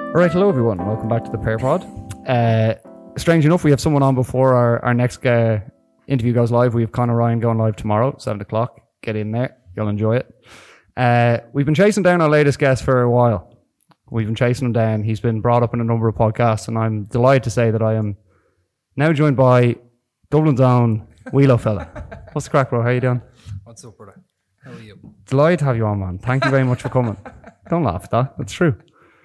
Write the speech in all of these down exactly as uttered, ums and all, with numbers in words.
All right, hello everyone. Welcome back to the Prayer Pod. Uh, strange enough, we have someone on before our, our next uh, interview goes live. We have Conor Ryan going live tomorrow, seven o'clock. Get in there. You'll enjoy it. Uh, we've been chasing down our latest guest for a while. We've been chasing him down. He's been brought up in a number of podcasts, and I'm delighted to say that I am now joined by Dublin's own Wheelo fella. What's the crack, bro? How you doing? What's up, brother? How are you? Delighted to have you on, man. Thank you very much for coming. Don't laugh at that. It's true.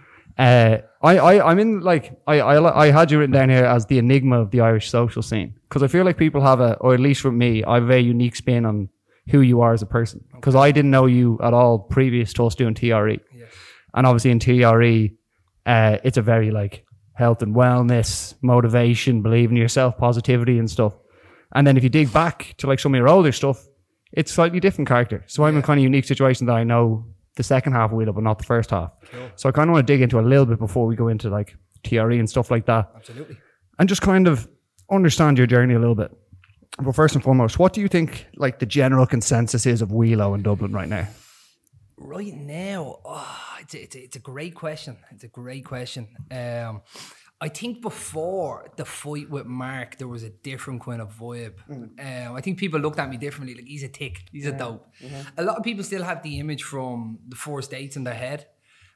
Uh, I, I, I'm in like, I, I, I had you written down here as the enigma of the Irish social scene. Because I feel like people have a, or at least for me, I have a unique spin on who you are as a person. Because okay. I didn't know you at all previous to us doing T R E. Yes. And obviously in T R E, uh, it's a very like health and wellness, motivation, believing in yourself, positivity and stuff. And then if you dig back to like some of your older stuff, it's slightly different character. So yeah. I'm in a kind of unique situation that I know the second half of Wheelo, but not the first half. Cool. So I kind of want to dig into a little bit before we go into like T R E and stuff like that. Absolutely. And just kind of understand your journey a little bit. But first and foremost, what do you think like the general consensus is of Wheelo in Dublin right now? Right now, oh, it's, a, it's, a, it's a great question. It's a great question. Um, I think before the fight with Mark, there was a different kind of vibe. Mm. Um, I think people looked at me differently. Like, he's a tick. He's yeah. a dope. Mm-hmm. A lot of people still have the image from the first dates in their head.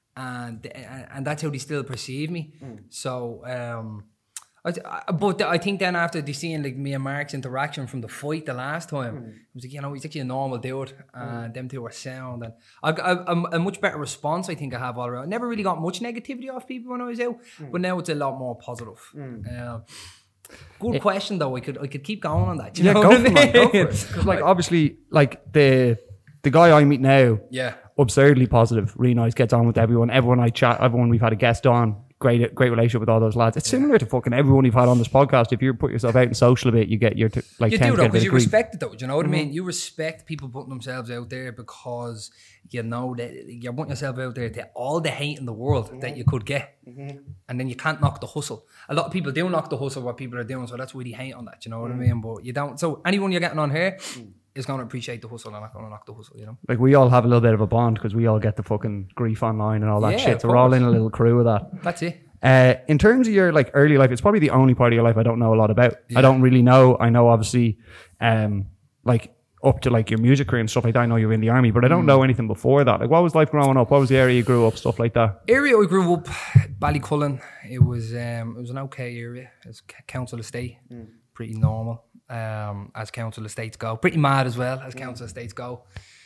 And and that's how they still perceive me. Mm. So, um, I, I, but I think then after they seeing like me and Mark's interaction from the fight the last time, mm. it was like, you know, he's actually a normal dude. And mm. them two are sound. And I got a, a much better response, I think I have all around. I never really got much negativity off people when I was out, mm. but now it's a lot more positive. Mm. Um, good yeah. question though. I could I could keep going on that. You yeah, know go what for I mean? it. Go for it. Because like obviously, like the the guy I meet now, yeah, absurdly positive, really nice, gets on with everyone. Everyone I chat, everyone we've had a guest on. Great, great relationship with all those lads. It's similar to fucking everyone you've had on this podcast. If you put yourself out in social a bit, you get your t- like. You do though, because you grief. respect it though. Do you know what mm-hmm. I mean? You respect people putting themselves out there because you know that you're putting yourself out there to all the hate in the world mm-hmm. that you could get, mm-hmm. and then you can't knock the hustle. A lot of people do knock the hustle what people are doing, so that's why they hate on that. Do you know what mm-hmm. I mean? But you don't. So anyone you're getting on here. Mm. is going to appreciate the hustle and not going to knock the hustle, you know? Like we all have a little bit of a bond because we all get the fucking grief online and all that yeah, shit. So we're all in a little crew of that. That's it. Uh, in terms of your like early life, it's probably the only part of your life I don't know a lot about. Yeah. I don't really know. I know obviously um, like up to like your music career and stuff like that. I know you were in the army, but I don't mm. know anything before that. Like what was life growing up? What was the area you grew up? Stuff like that. Area I grew up, Ballycullen. It was um, it was an okay area. It's council estate, mm. pretty normal. Um, as council estates go, pretty mad as well as council estates go.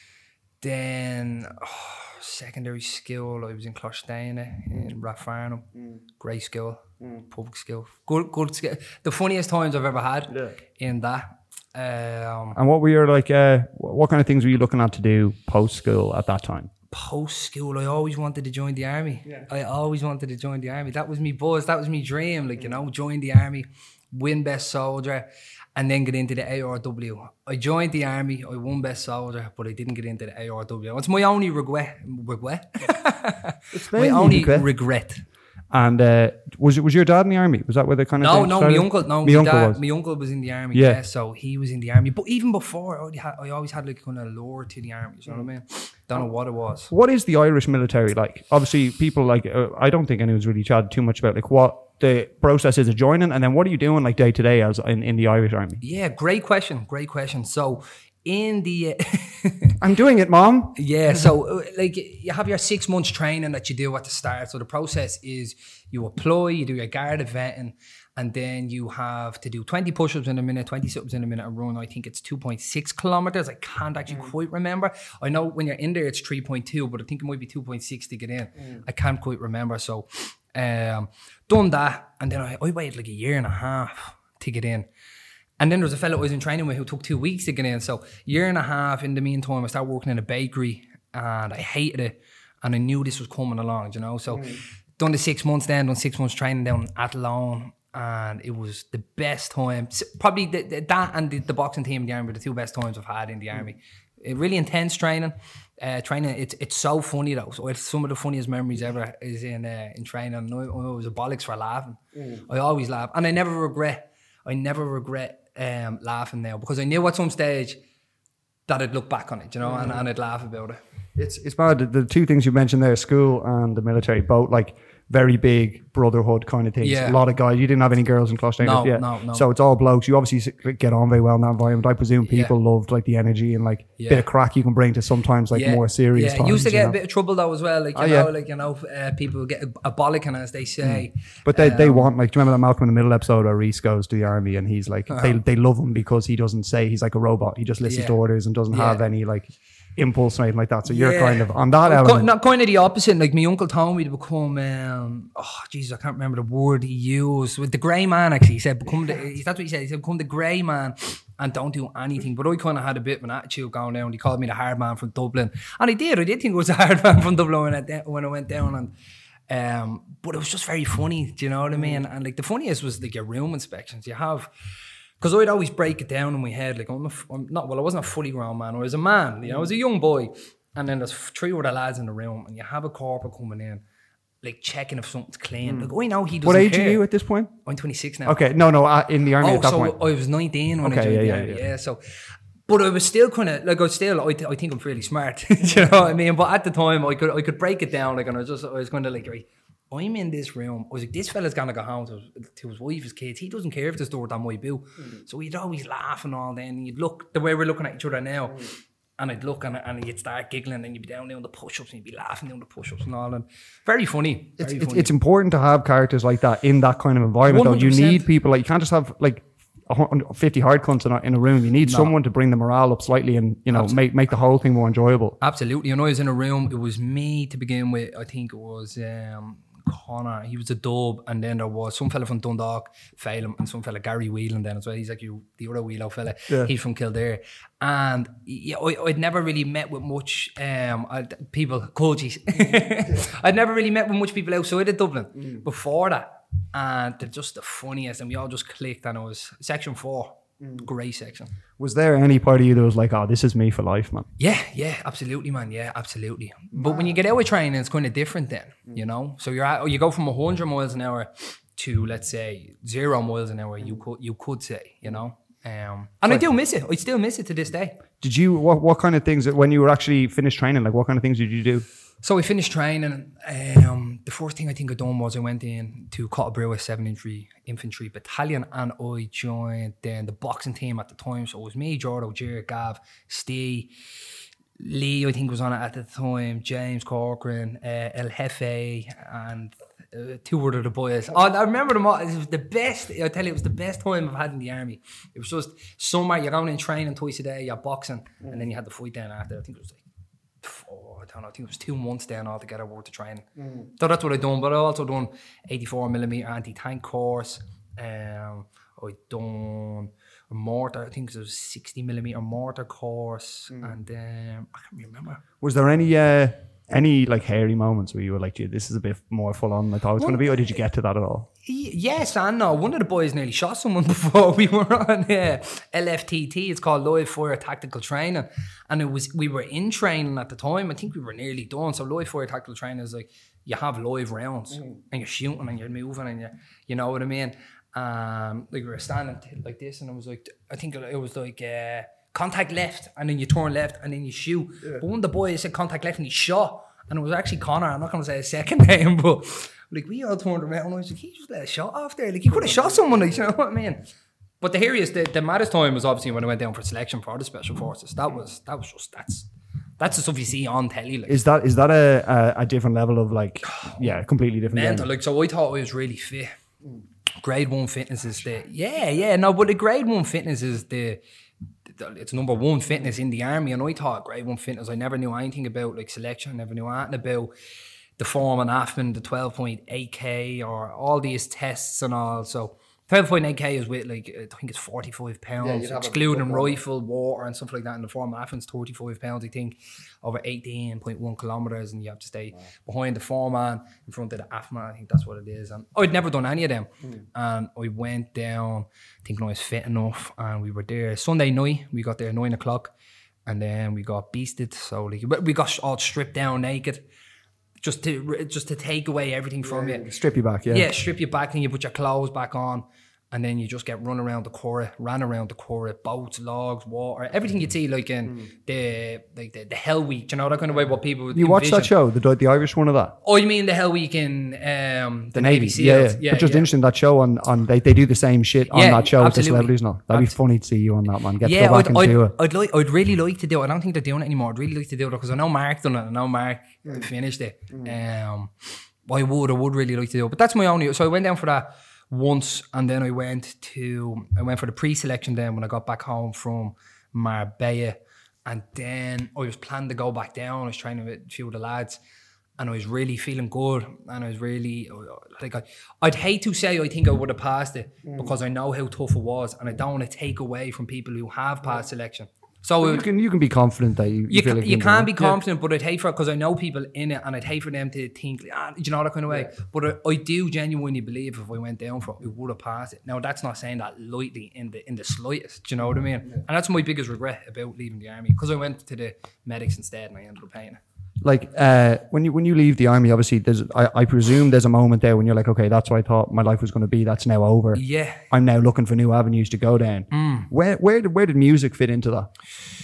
Then oh, secondary school, I was in Clostane in Rathfarnham. Mm. Great school, mm. public school, good, good school. The funniest times I've ever had yeah. in that. Um, and what were your like? Uh, what kind of things were you looking at to do post school at that time? Post school, I always wanted to join the army. Yeah. I always wanted to join the army. That was me buzz. That was me dream. Like mm. you know, join the army, win best soldier. And then get into the A R W. I joined the army, I won best soldier, but I didn't get into the A R W. It's my only regret. Regret? It's my only regret. regret. And uh, was it was your dad in the army? Was that where they kind of no, no, my uncle, no, my, my uncle dad, was. My uncle was in the army. Yeah. yeah, so he was in the army. But even before, I, already had, I always had like kind of lure to the army. You know what I mean? Don't know what it was. What is the Irish military like? Obviously, people like uh, I don't think anyone's really chatted too much about like what the process is of joining, and then what are you doing like day to day as in, in the Irish army? Yeah, great question, great question. So in the uh, I'm doing it, Mom. Yeah, so uh, like you have your six months training that you do at the start. So the process is you apply, you do your Garda vetting, and then you have to do twenty push-ups in a minute, twenty sit-ups in a minute, and run. I think it's two point six kilometers. I can't actually mm. quite remember. I know when you're in there it's three point two, but I think it might be two point six to get in. Mm. I can't quite remember. So um, done that, and then I, I waited like a year and a half to get in. And then there was a fellow I was in training with who took two weeks to get in. So year and a half in the meantime, I started working in a bakery, and I hated it, and I knew this was coming along, you know. So mm. done the six months then, done six months training down at Athlone. And it was the best time. Probably the, the, that and the, the boxing team in the army were the two best times I've had in the mm. army. It really intense training. Uh, training, it's it's so funny though. So it's some of the funniest memories ever is in uh, in training. I know it was a bollocks for laughing. Mm. I always laugh, and I never regret. I never regret um, laughing now because I knew at some stage that I'd look back on it, you know, mm. and, and I'd laugh about it. It's it's bad. The two things you mentioned there, school and the military, both like very big brotherhood kind of things. Yeah. A lot of guys. You didn't have any girls in Closh No, yeah. no, no. So it's all blokes. You obviously s- get on very well in that environment. I presume people Yeah. loved like the energy and like Yeah. bit of crack you can bring to sometimes like Yeah. more serious Yeah, times. used to you get know? a bit of trouble though as well. Like you Oh, know, yeah. like you know, uh, people get a, a bollocking as they say. But they, they Um, want, like, do you remember that Malcolm in the Middle episode where Reese goes to the army and he's like, they, they love him because he doesn't say, he's like a robot. He just listens Yeah. to orders and doesn't Yeah. have any like impulse or anything like that. So you're Yeah. kind of on that Well, element. Not kind of the opposite. Like my uncle told me to become. Um, oh, Jesus, I can't remember the word he used. With the grey man, actually, he said become the. That's what he said. He said become the grey man and don't do anything. But I kind of had a bit of an attitude going down. He called me the hard man from Dublin, and I did. I did think it was a hard man from Dublin when I de- when I went down and. Um, but it was just very funny. Do you know what I mean? And like the funniest was like your room inspections. You have. Because I'd always break it down in my head, like I'm, a, I'm not, well, I wasn't a fully grown man, I was a man, you know, I was a young boy, and then there's three other lads in the room, and you have a corporate coming in, like checking if something's clean. Like, I know he doesn't What age care. are you at this point? I'm twenty-six now. Okay, no, no, uh, in the army Oh, at that so point. I was nineteen when I Okay, joined yeah, the yeah, army, yeah. yeah, so... But I was still kind of, like, I was still, I, th- I think I'm fairly smart, do you know what I mean? But at the time, I could I could break it down, like, and I was just, I was kind of like, right, I'm in this room. I was like, this fella's gonna go home to his, to his wife, his kids. He doesn't care if there's door down my bill. Mm-hmm. So he'd always laugh and all then. And you'd look, the way we're looking at each other now, mm-hmm. and I'd look and, and you'd start giggling and you'd be down doing the push-ups and you'd be laughing doing the push-ups and all. And very funny. Very It's, it's, funny. it's important to have characters like that in that kind of environment, though. one hundred You percent. need people, like, you can't just have, like, one hundred fifty hard cunts in a, in a room. You need No. someone to bring the morale up slightly and, you know, make make the whole thing more enjoyable. Absolutely. And I was in a room, it was me to begin with. I think it was um, Connor, he was a dub, and then there was some fella from Dundalk, Phelan, and some fella, Gary Whelan then as well. He's like you, the other Wheelo fella. Yeah. He's from Kildare. And yeah, I, I'd never really met with much um, I'd, people, coaches. I'd never really met with much people outside of Dublin mm. before that. And they're just the funniest, and we all just clicked, and it was section four. Mm. Great section. Was there any part of you that was like, oh, this is me for life, man? Yeah, yeah, absolutely, man. Yeah, absolutely. But when you get out with training, it's kind of different then, mm. you know? So you're at, you go from one hundred miles an hour to, let's say, zero miles an hour, you could you could say, you know? Um, and like, I do miss it. I still miss it to this day. Did you, what, what kind of things, when you were actually finished training, like what kind of things did you do? So I finished training. Um, the first thing I think I done was I went in to Cottabrewa seven Infantry Infantry Battalion, and I joined then the boxing team at the time. So it was me, Jordo, Jared, Gav, Steve, Lee, I think was on it at the time, James Corcoran, uh, El Jefe, and uh, two other the boys. Oh, I remember them all. It was the best. I tell you, it was the best time I've had in the army. It was just summer. You're going in training twice a day. You're boxing, and then you had the fight down after. I think it was like. Oh, I don't know, I think it was two months down altogether worth of training. Mm. So that's what I done, but I also done eighty-four millimeter anti-tank course. Um, I done a mortar, I think it was sixty millimeter mortar course, mm. and um, I can't remember. Was there any uh, any like hairy moments where you were like, gee, this is a bit more full on than I thought it was well, going to be, or did you get to that at all? Yes and no. One of the boys nearly shot someone before we were on uh, L F T T. It's called Live Fire Tactical Training, and it was we were in training at the time. I think we were nearly done. So Live Fire Tactical Training is like you have live rounds mm. and you're shooting and you're moving and you you know what I mean. Um, like we were standing t- like this, and it was like I think it was like uh, contact left, and then you turn left, and then you shoot. Yeah. But one of the boys said contact left, and he shot, and it was actually Connor. I'm not going to say his second name, but. Like, we all turned around and I was like, he just let a shot off there. Like, he could have shot someone, like, you know what I mean? But the hairiest, the, the maddest time was obviously when I went down for selection for the Special Forces. That was, that was just, that's, that's the stuff you see on telly. Like. Is that, is that a, a, a different level of, like, yeah, completely different mental, game? Like, so I thought I was really fit. Grade one fitness is the, yeah, yeah, no, but the grade one fitness is the, it's number one fitness in the army. And I thought grade one fitness, I never knew anything about, like, selection. I never knew anything about the form and Afman, the twelve point eight K, or all these tests and all. So twelve point eight K is with, like, I think it's forty-five pounds, yeah, excluding rifle, water and stuff like that. And the form of Afman's thirty-five pounds, I think, over eighteen point one kilometres, and you have to stay wow. behind the foreman in front of the Afman. I think that's what it is. And I'd never done any of them. Mm. And I went down thinking I was fit enough, and we were there Sunday night. We got there at nine o'clock, and then we got beasted. So, like, we got all stripped down naked. Just to just to take away everything from yeah, you. Strip you back, yeah. Yeah, strip you back and you put your clothes back on. and then you just get run around the Curragh, ran around the Curragh, boats, logs, water, everything you'd see like in mm. the like the, the Hell Week, you know, that kind of way what people would You watched that show, the the Irish one of that? Oh, you mean the Hell Week in um, the, the Navy, Navy Seals? Yeah, yeah. yeah but just yeah. interesting, that show on, on they, they do the same shit on yeah, that show with the celebrities and all. That'd Absolutely. be funny to see you on that, man. Get yeah, to go back I'd, and I'd, do it. I'd, like, I'd really like to do it. I don't think they're doing it anymore. I'd really like to do it because I know Mark done it. I know Mark mm. finished it. Mm. Um, I would, I would really like to do it. But that's my only, so I went down for that once, and then I went to I went for the pre-selection then when I got back home from Marbella, and then I was planning to go back down. I was training with a few of the lads, and I was really feeling good, and I was really like I, I'd hate to say I think I would have passed it mm. because I know how tough it was, and I don't want to take away from people who have passed selection. So you can you can be confident that you you, you feel can, like you can be confident, yeah. but I'd hate for it because I know people in it, and I'd hate for them to think, ah, you know, that kind of way. Yeah. But I, I do genuinely believe if I went down for it, we would have passed it. Now that's not saying that lightly in the in the slightest. Do you know what I mean? Yeah. And that's my biggest regret about leaving the army because I went to the medics instead, and I ended up paying it. Like uh, when you when you leave the army, obviously there's I, I presume there's a moment there when you're like, okay, that's what I thought my life was going to be. That's now over. Yeah, I'm now looking for new avenues to go down. Mm. Where where did where did music fit into that?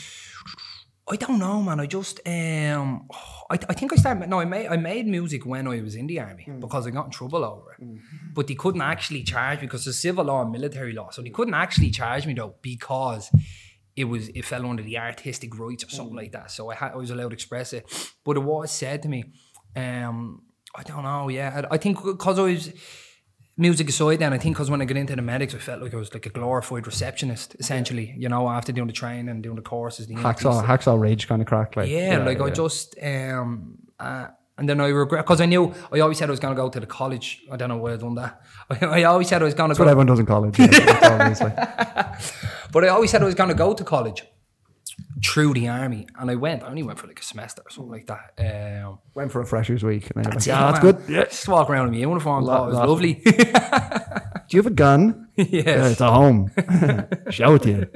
I don't know, man. I just um, I, I think I started. No, I made I made music when I was in the army mm. because I got in trouble over it. Mm. But they couldn't actually charge me because there's civil law and military law, so they couldn't actually charge me though because it was it fell under the artistic rights or something mm. like that. So I had I was allowed to express it. But it was said to me, um, I don't know. Yeah, I, I think because I was. Music aside then, I think because when I got into the medics, I felt like I was like a glorified receptionist, essentially, yeah. you know, after doing the training and doing the courses. The Hacksaw, Hacksaw Rage kind of crack. Like, yeah, yeah, like yeah. I just, um, uh, and then I regret, because I knew, I always said I was going to go to the college. I don't know why I've done that. I, I always said I was going to go. That's what everyone does in college. Yeah, but I always said I was going to go to college through the army, and I went. I only went for like a semester or something like that. Um, went for a freshers week, and then that's, like, yeah, that's good. Yeah. Just walk around in my uniform. La- it was lovely. Do you have a gun? Yes. Yeah, it's at home. Show it to you.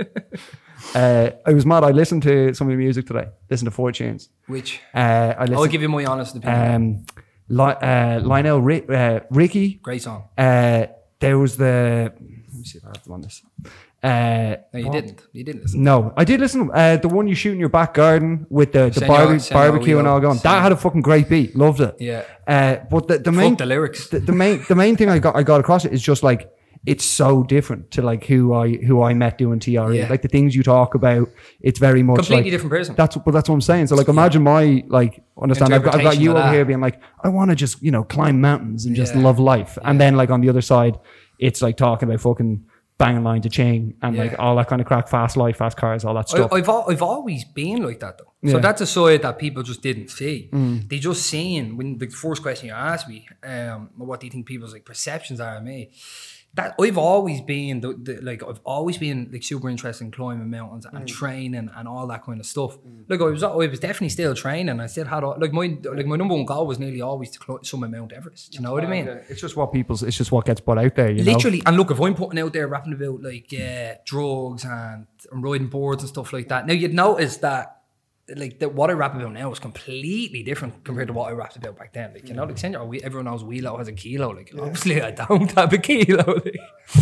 Uh, I was mad. I listened to some of your music today. Listened to Four Tunes. Which? Uh, I I'll give you my honest opinion. Um, Li- uh, Lionel Ri- uh, Ricky. Great song. Uh, there was the. Let me see if I have them on this. Uh, no, you what? didn't. You didn't listen. No, I did listen. Uh, the one you shoot in your back garden with the, the Senor, barbe- Senor barbecue and all going. Senor. That had a fucking great beat. Loved it. Yeah. Uh, but the, the main Fuck the lyrics. The, the main the main thing I got I got across it is just like it's so different to like who I who I met doing T R E. Yeah. Like the things you talk about, it's very much completely like, different person. That's but that's what I'm saying. So like imagine my like understand. I've got, I've got you over that. Here being like I want to just you know climb mountains and just yeah. love life, yeah. and then like on the other side, it's like talking about fucking. Banging line to chain and yeah. like all that kind of crack, fast life, fast cars, all that stuff. I, I've I've always been like that though. Yeah. So that's a side that people just didn't see. Mm. They just seen when the first question you asked me, um, what do you think people's like perceptions are of me? That I've always been the, the like I've always been like super interested in climbing mountains and mm. training and all that kind of stuff. Mm. Like I was I was definitely still training. I still had like my like my number one goal was nearly always to climb summit Mount Everest. Do you know what I mean? Yeah. It's just what people's. It's just what gets put out there. You Literally, know? And look, if I'm putting out there rapping about like uh, drugs and, and riding boards and stuff like that, now you'd notice that. Like the, what I rap about now is completely different compared to what I rapped about back then. Like you know, like Senor, everyone knows Wheelo has a kilo. Like yeah. obviously, I don't have a kilo. Like.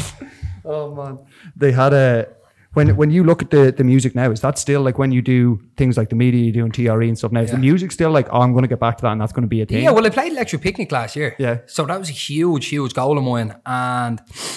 Oh man, they had a when when you look at the, the music now, is that still like when you do things like the media, you doing T R E and stuff now? Is yeah. the music still like, oh, I'm going to get back to that, and that's going to be a thing? Yeah, well, I played Electric Picnic last year. Yeah, so that was a huge, huge goal of mine, and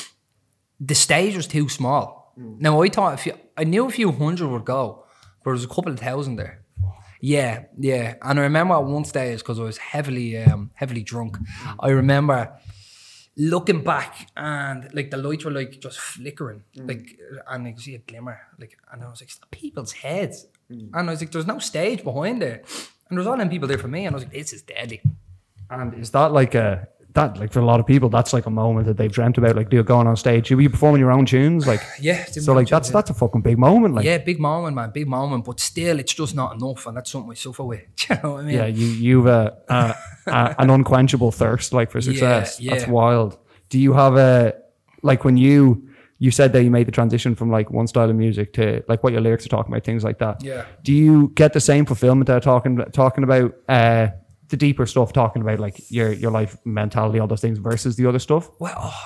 the stage was too small. Mm. Now I thought if you, I knew a few hundred would go. But there was a couple of thousand there. Yeah, yeah. And I remember at one stage, because I was heavily um, heavily drunk, mm. I remember looking back and like the lights were like just flickering. Mm. Like and I could see a glimmer. Like and I was like, it's the people's heads. Mm. And I was like, there's no stage behind there. And there's all them people there for me. And I was like, this is deadly. And is that like a that like for a lot of people that's like a moment that they've dreamt about, like do going on stage? You be performing your own tunes, like yeah. So like that's tunes, that's a fucking big moment, like yeah, big moment, man, big moment. But still, it's just not enough, and that's something I suffer with. Do you know what I mean? Yeah, you you've a, a, a an unquenchable thirst like for success. Yeah, yeah. That's wild. Do you have a like when you you said that you made the transition from like one style of music to like what your lyrics are talking about, things like that? Yeah. Do you get the same fulfillment that talking talking about? Uh, the deeper stuff, talking about like your your life mentality, all those things versus the other stuff? Well, oh,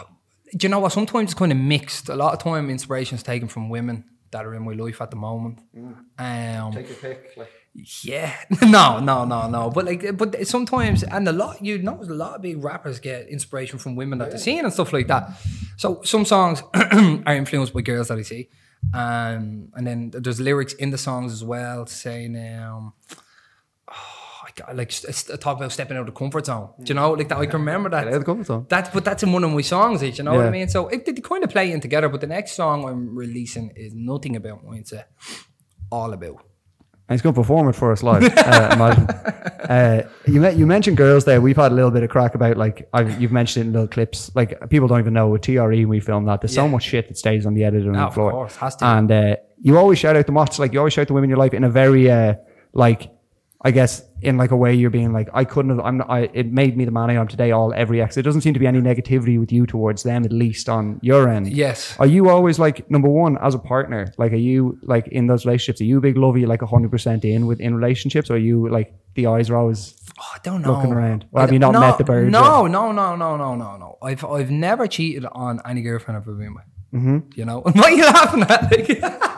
Do you know what? Sometimes it's kind of mixed. A lot of time, inspiration is taken from women that are in my life at the moment. Mm. Um, Take your pick. Like. Yeah, no, no, no, no. But like, but sometimes, and a lot, you know, a lot of big rappers get inspiration from women that they're seeing and stuff like that. So some songs are influenced by girls that I see, um, and then there's lyrics in the songs as well saying, um, oh, I got, like I talk about stepping out of the comfort zone. Do you know, like that? I can remember that. Get out of the comfort zone. That's but that's in one of my songs. You know yeah. what I mean? So it, they kind of play in together. But the next song I'm releasing is nothing about mindset, all about. And he's going to perform it for us live, uh, imagine. Uh, you, you mentioned girls there. We've had a little bit of crack about, like, I've, you've mentioned it in little clips. Like, people don't even know with T R E when we film that. There's yeah. so much shit that stays on the editing oh, floor. Of course, has to. And uh, you always shout out the mots. Like, you always shout the women in your life in a very, uh, like, I guess, in like a way you're being like, I couldn't have, I'm not, I, it made me the man I am today all every X. There doesn't seem to be any negativity with you towards them, at least on your end. Yes. Are you always like, number one, as a partner, like, are you like in those relationships, are you a big love? Are you like one hundred percent in with in relationships? Or are you like, the eyes are always oh, I don't know. looking around? Or have you not no, met the bird No, yet? no, no, no, no, no, no. I've, I've never cheated on any girlfriend I've ever been with. Mm-hmm. You know? What are you laughing at? Like,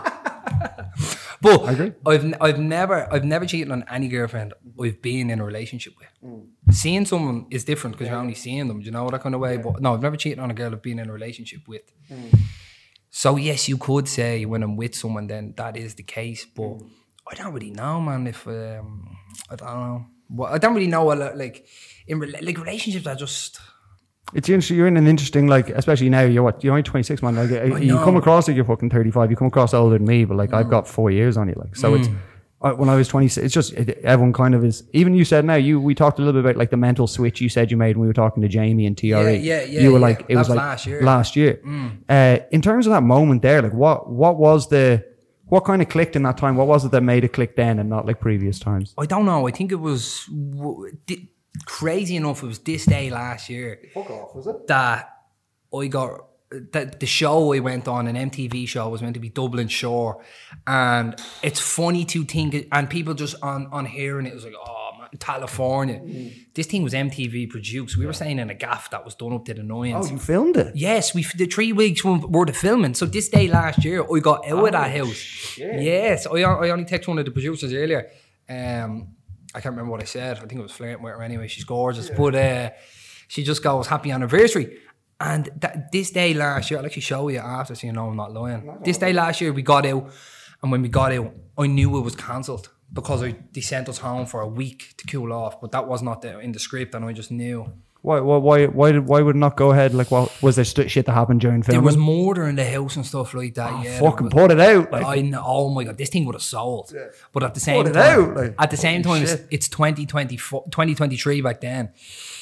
but I agree. I've I've never I've never cheated on any girlfriend I've been in a relationship with. Mm. Seeing someone is different because yeah. you're only seeing them, do you know, that kind of way. Yeah. But no, I've never cheated on a girl I've been in a relationship with. Mm. So yes, you could say when I'm with someone, then that is the case. But mm. I don't really know, man. If um, I don't know, well, I don't really know. What, like in like relationships, are just. It's interesting. You're in an interesting, like, especially now. You're what? You're only twenty-six, man. Like, you come across like you're fucking thirty-five. You come across older than me, but like, mm. I've got four years on you. Like, so mm. it's uh, when I was twenty-six. It's just it, everyone kind of is. Even you said now. You we talked a little bit about like the mental switch you said you made when we were talking to Jamie and T R E. Yeah, yeah, yeah. You were yeah. like, it that was, was like last year. Last year. Mm. Uh, in terms of that moment there, like, what what was the what kind of clicked in that time? What was it that made it click then and not like previous times? I don't know. I think it was. W- di- Crazy enough, it was this day last year. Fuck off, was it? That I got that the show I went on, an M T V show, was meant to be Dublin Shore, and it's funny to think, and people just on on hearing it was like, oh man, California. Mm. This thing was M T V produced. We yeah. were staying in a gaff that was done up to the nines. Oh, you filmed it? Yes, we the three weeks worth of filming. So this day last year, I got out oh, of that house. Shit. Yes, I I only texted one of the producers earlier. Um. I can't remember what I said. I think it was flirting with her anyway. She's gorgeous. Yeah. But uh, she just goes, happy anniversary. And that, this day last year, I'll actually show you after so you know I'm not lying. No, this day last year, we got out. And when we got out, I knew it was cancelled because I, they sent us home for a week to cool off. But that was not the, in the script and I just knew. Why, why, why, why, did, why would it not go ahead? Like, what was there st- shit that happened during filming? There was murder in the house and stuff like that. Oh, yeah, fucking was, put it out! Like. I know. Oh my god, this thing would have sold. Yeah. But at the same put it time, out, like, at the same time, it's, it's twenty twenty-four, twenty twenty-three back then.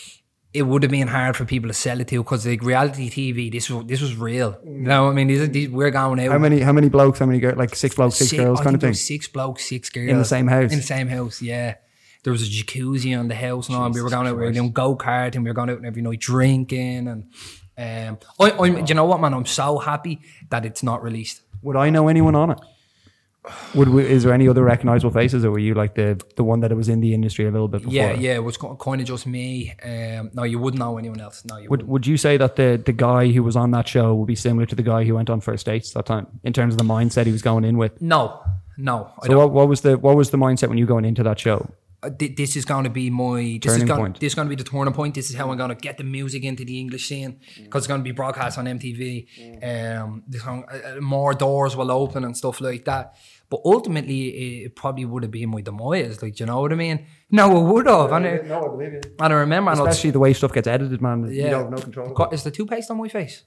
It would have been hard for people to sell it to because like reality T V, this was this was real. Mm. You know what I mean? These, these, we're going out. How many? How many blokes? How many girls? Like six blokes, six, six girls, I kind think of thing. Six blokes, six girls in the same house. In the same house, yeah. There was a jacuzzi on the house and all. We were going out, we were doing go-kart and we were going out every night drinking. And um, I, I'm, do you know what, man? I'm so happy that it's not released. Would I know anyone on it? Would we, is there any other recognisable faces, or were you like the the one that was in the industry a little bit before? Yeah, yeah, it was kind of just me. Um, no, you wouldn't know anyone else. No, you would. Wouldn't. Would you say that the the guy who was on that show would be similar to the guy who went on First Dates that time in terms of the mindset he was going in with? No, no. So what, what was the what was the mindset when you were going into that show? Uh, th- this is going to be my this turning is going, point. This is going to be the turning point. This is how I'm going to get the music into the English scene because it's going to be broadcast on M T V. Mm. Um, going, uh, more doors will open and stuff like that. But ultimately, it, it probably would have been my demise. Like, do you know what I mean? No, it would have. Yeah, and, yeah, it, no, I believe you. And I remember, especially and the way stuff gets edited, man. Yeah, you don't have no control. Is the toothpaste on my face?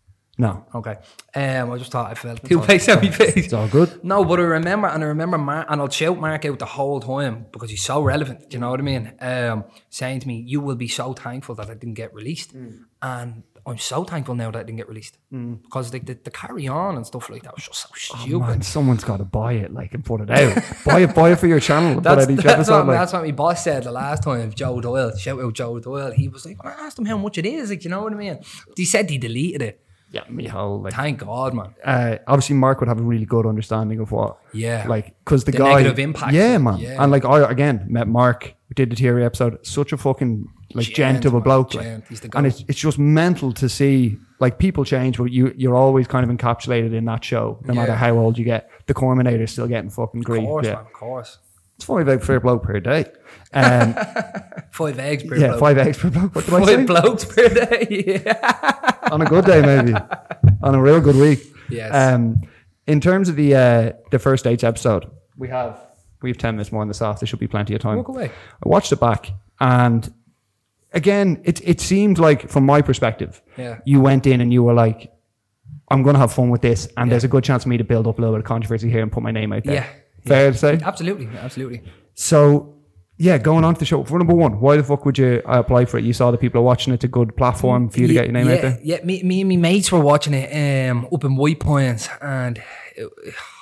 No. Okay. Um, I just thought I felt toothpaste on my face. It's all good. No, but I remember, and I remember Mark, and I'll shout Mark out the whole time because he's so relevant, do you know what I mean? Um, saying to me, you will be so thankful that I didn't get released. Mm. And I'm so thankful now that I didn't get released. Mm. Because like the, the carry on and stuff like that was just so stupid. Oh man, someone's got to buy it, like, and put it out. buy it, buy it for your channel. That's, each that's, episode, what, like. that's what my boss said the last time, Joe Doyle. Shout out Joe Doyle. He was like, I asked him how much it is, like, you know what I mean? He said he deleted it. Yeah, me whole like. Thank God, man. Uh, obviously, Mark would have a really good understanding of what. Yeah. Like, because the, the guy. negative impact. Yeah, man. Yeah. And like, I again met Mark. We did the Thierry episode. Such a fucking like Gent, gent of a man, bloke, like. gent. He's the And goat. it's it's just mental to see like people change, but you you're always kind of encapsulated in that show, no matter Yeah. how old you get. The Corminator's still getting fucking Of grief. course, Yeah, man, of course. it's five eggs per bloke per day. Um, Five eggs per yeah, bloke. five eggs per bloke. What did I say? Five blokes per day. Yeah. On a good day, maybe. On a real good week. Yes. Um, in terms of the uh, the first dates episode, we have we have ten minutes more in this off. There should be plenty of time. Walk away. I watched it back, and again, it it seemed like, from my perspective, Yeah. you went in and you were like, "I'm going to have fun with this," and Yeah. there's a good chance for me to build up a little bit of controversy here and put my name out there. Yeah. Fair to say. Absolutely, absolutely. So, yeah, going on to the show. For number one, why the fuck would you uh, apply for it? You saw the people are watching it. It's a good platform for you to yeah, get your name yeah, out there. Yeah, me, me and my mates were watching it um, up in White Pines, and it,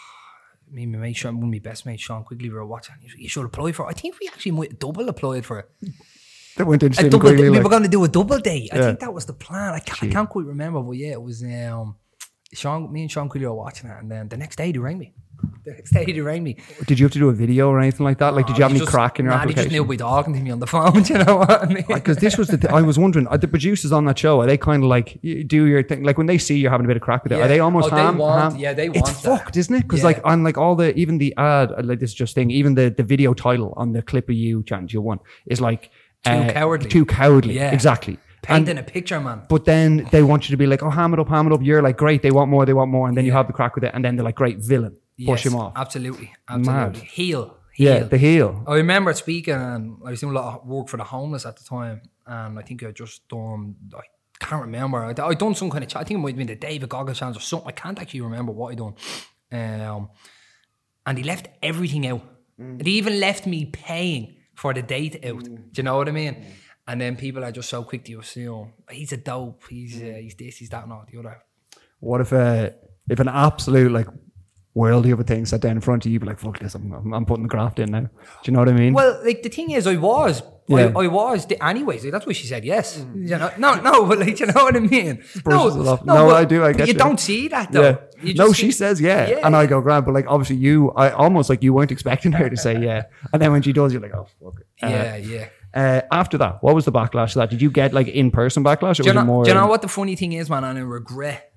me and my mate, Sean, one of my best mates, Sean Quigley, we were watching. He said, "You should apply for it." I think we actually might double applied for it. They weren't A interested in double, Quigley, we like- were going to do a double date. I Yeah. think that was the plan. I can't, I can't quite remember, but yeah, it was. Um, Sean, me and Sean Quigley were watching it, and then the next day they rang me. The next day they rang me. Did you have to do a video or anything like that? Like, did you have any Just- crack in your nah, they just application? knew by talking to me on the phone. Do you know what I mean? Because this was the th- I was wondering, are the producers on that show, are they kind of like, you do your thing, like when they see you're having a bit of crack with it, Yeah. are they almost Oh, they ham, want- ham- yeah, they It's want that. fucked, isn't it? Because Yeah. like on like all the, even the ad, uh, like this just thing, even the, the video title on the clip of you, challenge you won, is like Too uh, cowardly. Too cowardly. Yeah. Exactly. Painting a picture, man. But then they want you to be like, oh, ham it up, ham it up. You're like, great, they want more, they want more. And then you Yeah. have the crack with it. And then they're like, great, villain. Push Yes, him off. Absolutely, absolutely. Mad. Heel. Yeah, heel. the heel. I remember speaking, and I was doing a lot of work for the homeless at the time, and I think I just done. I can't remember. I I done some kind of. Ch- I think it might have been the David Goggins challenge or something. I can't actually remember what I done. Um, and he left everything out. Mm. They even left me paying for the date out. Do you know what I mean? And then people are just so quick to assume he's a dope. He's uh, he's this. He's that. And all the other. What if uh, if an absolute like worldly of a thing sat down in front of you, you'd be like, fuck this, I'm, I'm, I'm putting the graft in now. Do you know what I mean? Well, like the thing is, I was, Yeah. I, I was. Anyways, like, that's why she said yes. You know, no, no, but like, you know what I mean? No, Brushes it off. No, but- I do, I but get you you. don't see that though. yeah. You No, just she see- says yeah. Yeah, And I yeah. go, grand, but like obviously you, I almost like you weren't expecting her to say yeah. And then when she does, you're like, oh, fuck it. Uh, Yeah, yeah. Uh, after that, what was the backlash to that? Did you get like in-person backlash or Do you, was know, it more? do you know what the funny thing is, man? And I regret.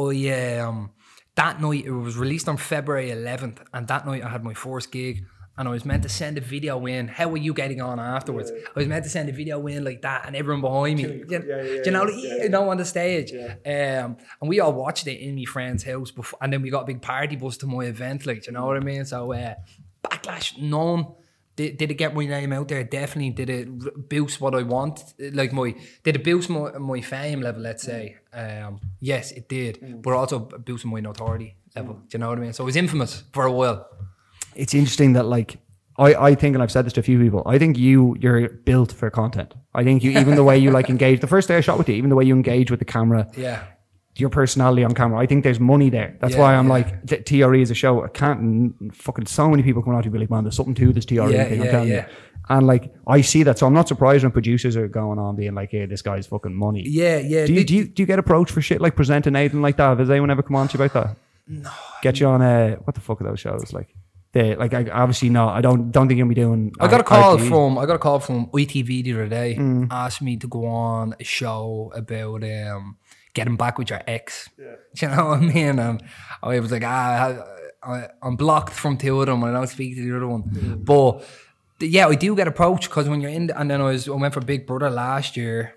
I um that night it was released on February eleventh, and that night I had my first gig, and I was meant to send a video in. How were you getting on afterwards? I was meant to send a video in like that, and everyone behind me, you, yeah, yeah, do you know, yeah, you know, on the stage. Um, and we all watched it in my friend's house before, and then we got a big party bus to my event, like, do you know what I mean? So uh, backlash, none. Did, did it get my name out there? Definitely. Did it r- boost what I want? Like my, did it boost my, my fame level, let's say? Um, yes, it did. But also boosted my notoriety level. Do you know what I mean? So it was infamous for a while. It's interesting that like I, I think, and I've said this to a few people, I think you you're built for content. I think you, even the way you like engage, the first day I shot with you, even the way you engage with the camera, Yeah. your personality on camera, I think there's money there. That's Yeah, why I'm yeah. like t- T R E is a show. I can't n- fucking so many people coming out to be like, man, there's something to this T R E Yeah, thing. I'm yeah, telling yeah. you. And like I see that, so I'm not surprised when producers are going on being like, "Hey, this guy's fucking money." Yeah, yeah. Do you, Did- do you do you get approached for shit like presenting anything like that? Has anyone ever come on to you about that? No. Get you on a what the fuck are those shows like? They like I, obviously not. I don't don't think you'll be doing. I got a R- call R T E. from I got a call from I T V the other day. Mm. Asked me to go on a show about um getting back with your ex. Yeah. Do you know what I mean? And I was like, ah, I, I, I'm blocked from two of them, and I don't speak to the other one. Mm. But th- yeah, I do get approached because when you're in, the, and then I was I went for Big Brother last year.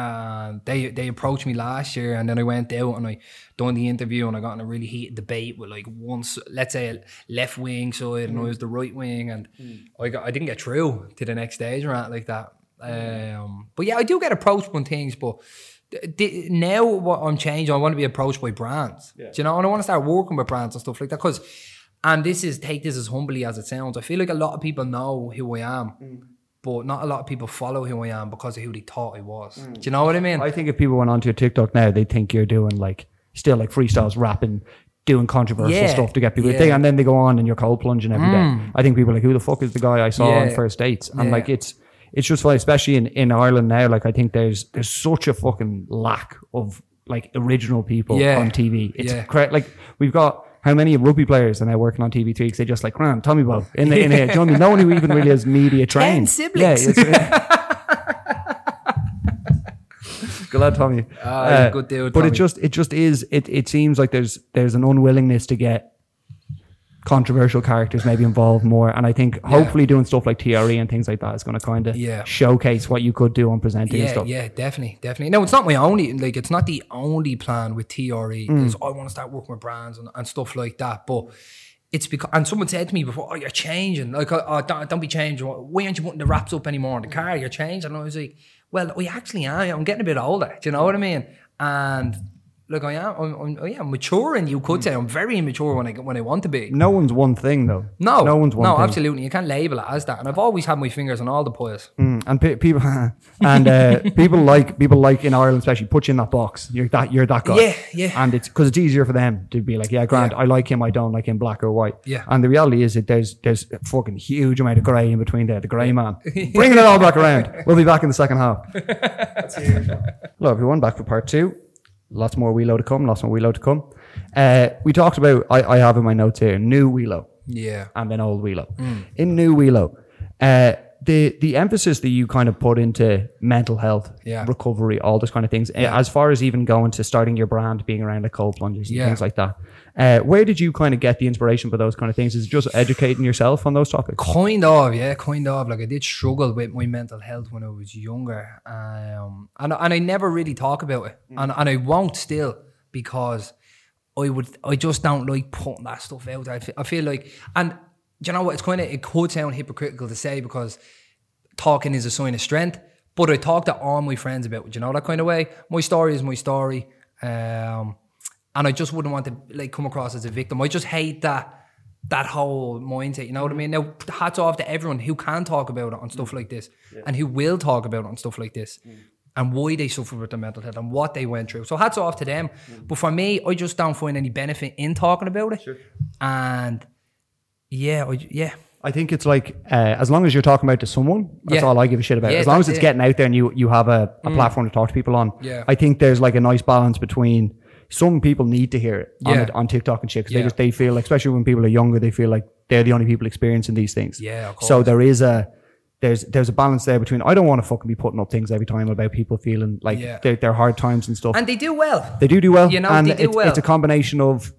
And they they approached me last year, and then I went out and I done the interview, and I got in a really heated debate with like one, s- let's say a left wing side, and I was the right wing, and I got I didn't get through to the next stage or anything like that. Um, but yeah, I do get approached on things, but d- d- now what I'm changing, I want to be approached by brands. Do you know? And I want to start working with brands and stuff like that because, and this is take this as humbly as it sounds. I feel like a lot of people know who I am. But not a lot of people follow who I am because of who they thought I was. Do you know what I mean? I think if people went onto your TikTok now, they think you're doing like still like freestyles, rapping, doing controversial Yeah, stuff to get people. yeah. They, and then they go on and you're cold plunging every day. I think people are like, who the fuck is the guy I saw on Yeah. first dates? And Yeah. like it's it's just funny, especially in, in Ireland now. Like I think there's there's such a fucking lack of like original people Yeah. on T V. It's Yeah. cra- like we've got. How many rugby players are now working on T V three because they just like, Grant, tell me about in, the, in here. Do you know what I mean? No one who even really is media trained. siblings. Yeah, it's, Good lad, Tommy. Ah, he's a good dude, But Tommy. it just it just is. It it seems like there's there's an unwillingness to get controversial characters maybe involved more, and I think hopefully doing stuff like T R E and things like that is going to kind of Yeah. showcase what you could do on presenting and Yeah, stuff. yeah, definitely, definitely. No, it's not my only, like, it's not the only plan with T R E. Mm. Is I want to start working with brands and, and stuff like that. But it's because, and someone said to me before, oh, you're changing. Like, oh, don't, don't be changing. Why aren't you putting the wraps up anymore in the car? You're changing. And I was like, well, I actually am. I'm getting a bit older. Do you know what I mean? And like, I am, I'm, I'm, yeah, I'm maturing, you could say. I'm very immature when I when I want to be. No one's one thing though. No, no one's one no, thing. absolutely. You can't label it as that. And I've always had my fingers on all the pies. Mm, and pe- people and uh, people like people like in Ireland especially put you in that box. You're that you're that guy. Yeah, yeah. And it's because it's easier for them to be like, yeah, Grant, Yeah. I like him. I don't like him, black or white. Yeah. And the reality is that there's there's a fucking huge amount of grey in between there. The grey man, bringing it all back around. We'll be back in the second half. Hello everyone, back for part two. Lots more Wheelo to come. Lots more Wheelo to come. Uh, we talked about. I, I have in my notes here new Wheelo. Yeah. And then old Wheelo. In new Wheelo, uh, the the emphasis that you kind of put into mental health, Yeah. recovery, all those kind of things, uh, as far as even going to starting your brand, being around like cold plungers and Yeah. things like that. Uh, where did you kind of get the inspiration for those kind of things? Is it just educating yourself on those topics? Kind of, yeah, kind of. Like, I did struggle with my mental health when I was younger, um, and and I never really talk about it, and and I won't still, because I would I just don't like putting that stuff out. I feel, I feel like, and you know what? It's kind of, it could sound hypocritical to say, because talking is a sign of strength, but I talk to all my friends about it. You know, that kind of way. My story is my story. Um, And I just wouldn't want to like come across as a victim. I just hate that that whole mindset. You know what I mean? Now, hats off to everyone who can talk about it on stuff like this, yeah. and who will talk about it on stuff like this, mm. and why they suffer with their mental health and what they went through. So hats off to them. Mm. But for me, I just don't find any benefit in talking about it. Sure. And yeah, I, yeah. I think it's like, uh, as long as you're talking about it to someone, that's Yeah. all I give a shit about. Yeah, as long as it's it. getting out there and you, you have a, a mm. platform to talk to people on. Yeah. I think there's like a nice balance between, some people need to hear it on, Yeah. it, on TikTok and shit, because Yeah. they just, they feel, like, especially when people are younger, they feel like they're the only people experiencing these things. Yeah, of course. So there is a, there's there's a balance there between, I don't want to fucking be putting up things every time about people feeling like Yeah. they're, they're hard times and stuff. And they do well. They do do well. You know, and they do it's, well. it's a combination of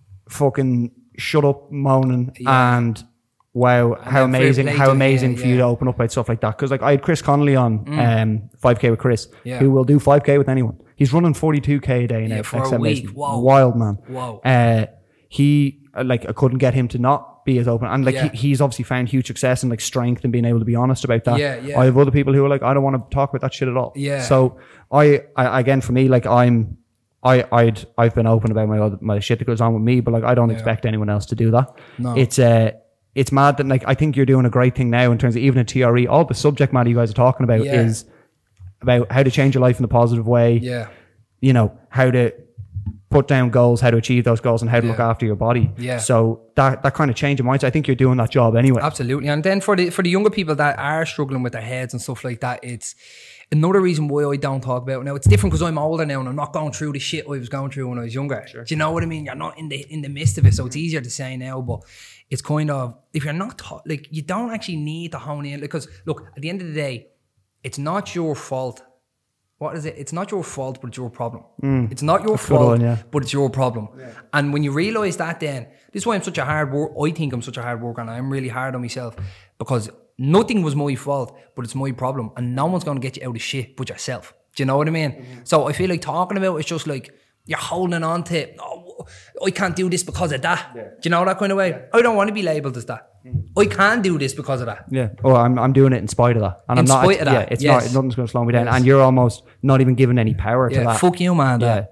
fucking shut up moaning Yeah. and wow, And how then fair amazing, play how to- amazing yeah, for you yeah. to open up about stuff like that. Because like I had Chris Connolly on um, five K with Chris, Yeah. who will do five K with anyone. He's running forty-two K a day now. Yeah, for a next seven days. week. Whoa. Wild man. Whoa. Uh, he, uh, like, I couldn't get him to not be as open. And like, Yeah. he, he's obviously found huge success and like strength and being able to be honest about that. Yeah, yeah. I have other people who are like, I don't want to talk about that shit at all. Yeah. So I, I again, for me, like I'm, I, I'd, I've been open about my other, my shit that goes on with me, but like I don't Yeah. expect anyone else to do that. No. It's uh, it's mad that like I think you're doing a great thing now in terms of even a T R E. All the subject matter you guys are talking about Yeah. is about how to change your life in a positive way. Yeah. You know, how to put down goals, how to achieve those goals, and how to Yeah. look after your body. Yeah. So that that kind of change of mindset, I think you're doing that job anyway. Absolutely. And then for the for the younger people that are struggling with their heads and stuff like that, it's another reason why I don't talk about it now. It's different because I'm older now and I'm not going through the shit I was going through when I was younger. Sure. Do you know what I mean? You're not in the in the midst of it, so it's easier to say now. But it's kind of, if you're not ta- like, you don't actually need to hone in, because look, at the end of the day, it's not your fault. What is it? It's not your fault, but it's your problem. Mm. It's not your That's a good fault, one, yeah. but it's your problem. Yeah. And when you realise that, then this is why I'm such a hard work. I think I'm such a hard worker, and I'm really hard on myself, because nothing was my fault, but it's my problem, and no one's gonna get you out of shit but yourself. Do you know what I mean? Mm-hmm. So I feel like talking about it's just like you're holding on to, oh, I can't do this because of that. Yeah. Do you know that kind of way? Yeah. I don't want to be labelled as that. Mm. I can do this because of that. Yeah. Oh, I'm I'm doing it in spite of that, and in I'm not. spite of that. Yeah, it's yes. not. Nothing's going to slow me down, Yes. and you're almost not even giving any power yeah, to that. Fuck you, man. Yeah.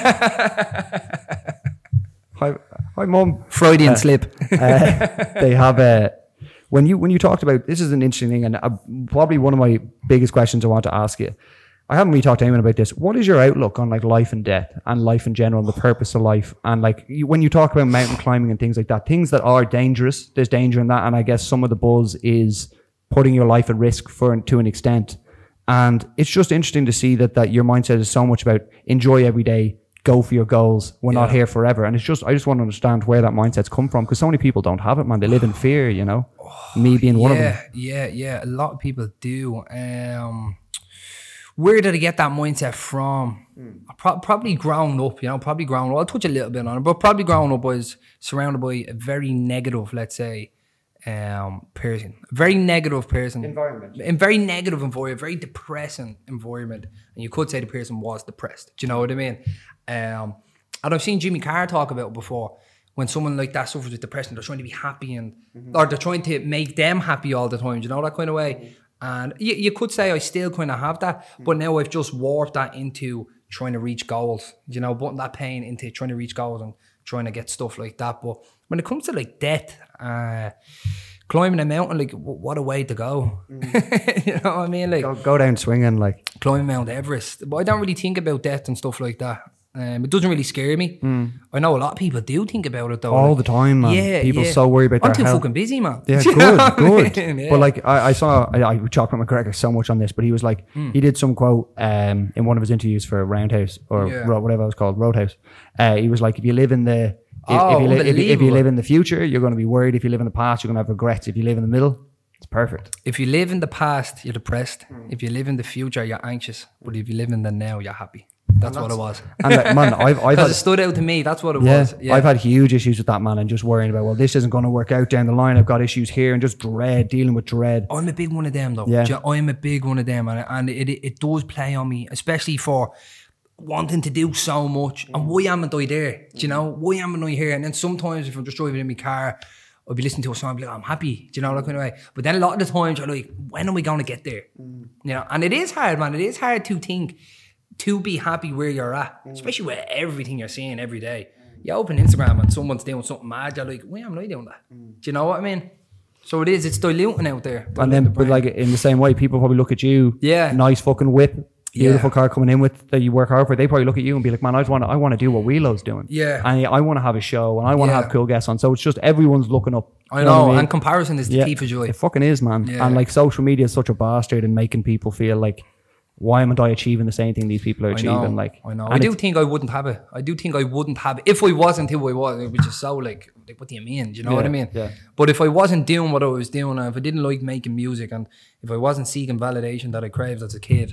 hi, hi, mum. Freudian uh, slip. uh, they have a. When you when you talked about, this is an interesting thing, and uh, probably one of my biggest questions I want to ask you. I haven't really talked to anyone about this. What is your outlook on like life and death and life in general, and the purpose of life? And like you, when you talk about mountain climbing and things like that, things that are dangerous, there's danger in that. And I guess some of the buzz is putting your life at risk for to an extent. And it's just interesting to see that that your mindset is so much about enjoy every day, go for your goals. We're yeah. not here forever. And it's just, I just want to understand where that mindset's come from, because so many people don't have it, man. They live in fear, you know, oh, me being yeah, one of them. Yeah, yeah, a lot of people do. Um, where did I get that mindset from? Mm. Pro- probably growing up, you know, probably growing up. I'll touch a little bit on it, but probably growing up, I was surrounded by a very negative, let's say, um, person. A very negative person. Environment. A very negative environment, very depressing environment. And you could say the person was depressed. Do you know what I mean? Um, and I've seen Jimmy Carr talk about it before. When someone like that suffers with depression, they're trying to be happy and mm-hmm. or they're trying to make them happy all the time. Do you know that kind of way? Mm-hmm. And you, you could say I still kind of have that, mm-hmm. but now I've just warped that into trying to reach goals. You know, putting that pain into trying to reach goals and trying to get stuff like that. But when it comes to like death, uh, climbing a mountain, like what a way to go. Mm. You know what I mean? Like go, go down swinging, like climbing Mount Everest. But I don't really think about death and stuff like that. Um, it doesn't really scare me. Mm. I know a lot of people do think about it though. All like, the time, man. Yeah, people yeah. so worried about I'm their too health. fucking busy, man. Yeah, good, good. I mean? Yeah. But like I, I saw, I, I talked about McGregor so much on this, but he was like, mm. he did some quote um, in one of his interviews for Roundhouse or yeah. Ro- whatever it was called, Roadhouse. Uh, he was like, if you live in the if, oh, if, you li- if, if you live in the future, you're going to be worried. If you live in the past, you're going to have regrets. If you live in the middle, it's perfect. If you live in the past, you're depressed. Mm. If you live in the future, you're anxious. But if you live in the now, you're happy. That's, that's what it was. And like, man, I've, I've had, it stood out to me. That's what it yeah, was. Yeah, I've had huge issues with that, man, and just worrying about, well, this isn't going to work out down the line. I've got issues here, and just dread, dealing with dread. I'm a big one of them, though. Yeah. You know, I'm a big one of them, and, and it, it it does play on me, especially for wanting to do so much. And why am I there? Do you know, why am I here? And then sometimes if I'm just driving in my car, I'll be listening to a song, I'll be like, I'm happy. Do you know, that kind of way? But then a lot of the times, I'm like, when are we going to get there? Mm. You know, and it is hard, man. It is hard to think, to be happy where you're at, mm. especially with everything you're seeing every day. Mm. You open Instagram and someone's doing something mad, you're like, why am I doing that? Mm. Do you know what I mean? So it is, it's diluting out there. And then, the but like in the same way, people probably look at you, yeah, nice fucking whip, beautiful yeah. car coming in with that you work hard for. They probably look at you and be like, man, I just want to, I want to do what Welo's doing. Yeah. And I want to have a show and I want to yeah. have cool guests on. So it's just everyone's looking up. I know, know I mean? And comparison is the yeah. key for joy. It fucking is, man. Yeah. And like social media is such a bastard in making people feel like, why am I achieving the same thing these people are achieving? I know, like, I know. I do think I wouldn't have it. I do think I wouldn't have it if I wasn't who I was, which is so like, like what do you mean? Do you know yeah, what I mean? Yeah. But if I wasn't doing what I was doing, and if I didn't like making music, and if I wasn't seeking validation that I craved as a kid,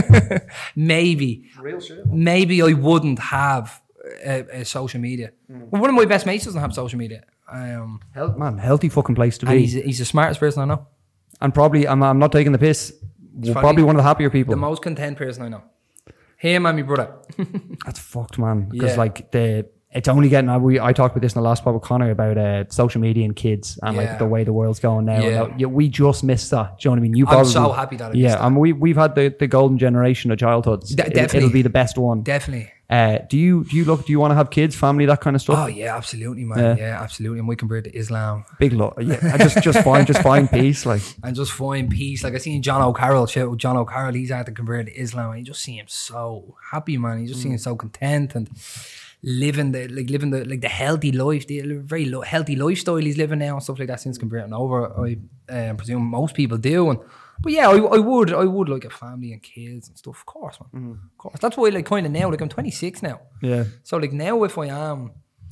maybe, real shit. Maybe I wouldn't have a, a social media. Mm. Well, one of my best mates doesn't have social media. Um, Health, man, healthy fucking place to and be. He's, he's the smartest person I know. And probably, I'm, I'm not taking the piss. Probably, probably one of the happier people. The most content person I know. Him and my brother. That's fucked, man. Because yeah. like the, it's only getting. I, we I talked about this in the last pod with Connor about uh, social media and kids and yeah. like the way the world's going now. Yeah. And, uh, we just missed that. Do you know what I mean? You I'm probably, so happy that I yeah. missed that. And we we've had the, the golden generation of childhoods. De- it, definitely, it'll be the best one. Definitely. Uh, do you do you look? Do you want to have kids, family, that kind of stuff? Oh yeah, absolutely, man. Yeah, yeah absolutely. And we convert to Islam. Big love. Yeah, and just just find just find peace, like and just find peace. Like I seen John O'Carroll. Shout John O'Carroll. He's had to convert to Islam, and you just see him so happy, man. You just mm. see him so content and living the like living the like the healthy life, the very lo- healthy lifestyle he's living now and stuff like that since converting over. I um, presume most people do. And but yeah, I, I would I would like a family and kids and stuff. Of course, man. Mm. Of course. That's why like kind of now, like I'm twenty-six now. Yeah. So like now if I am,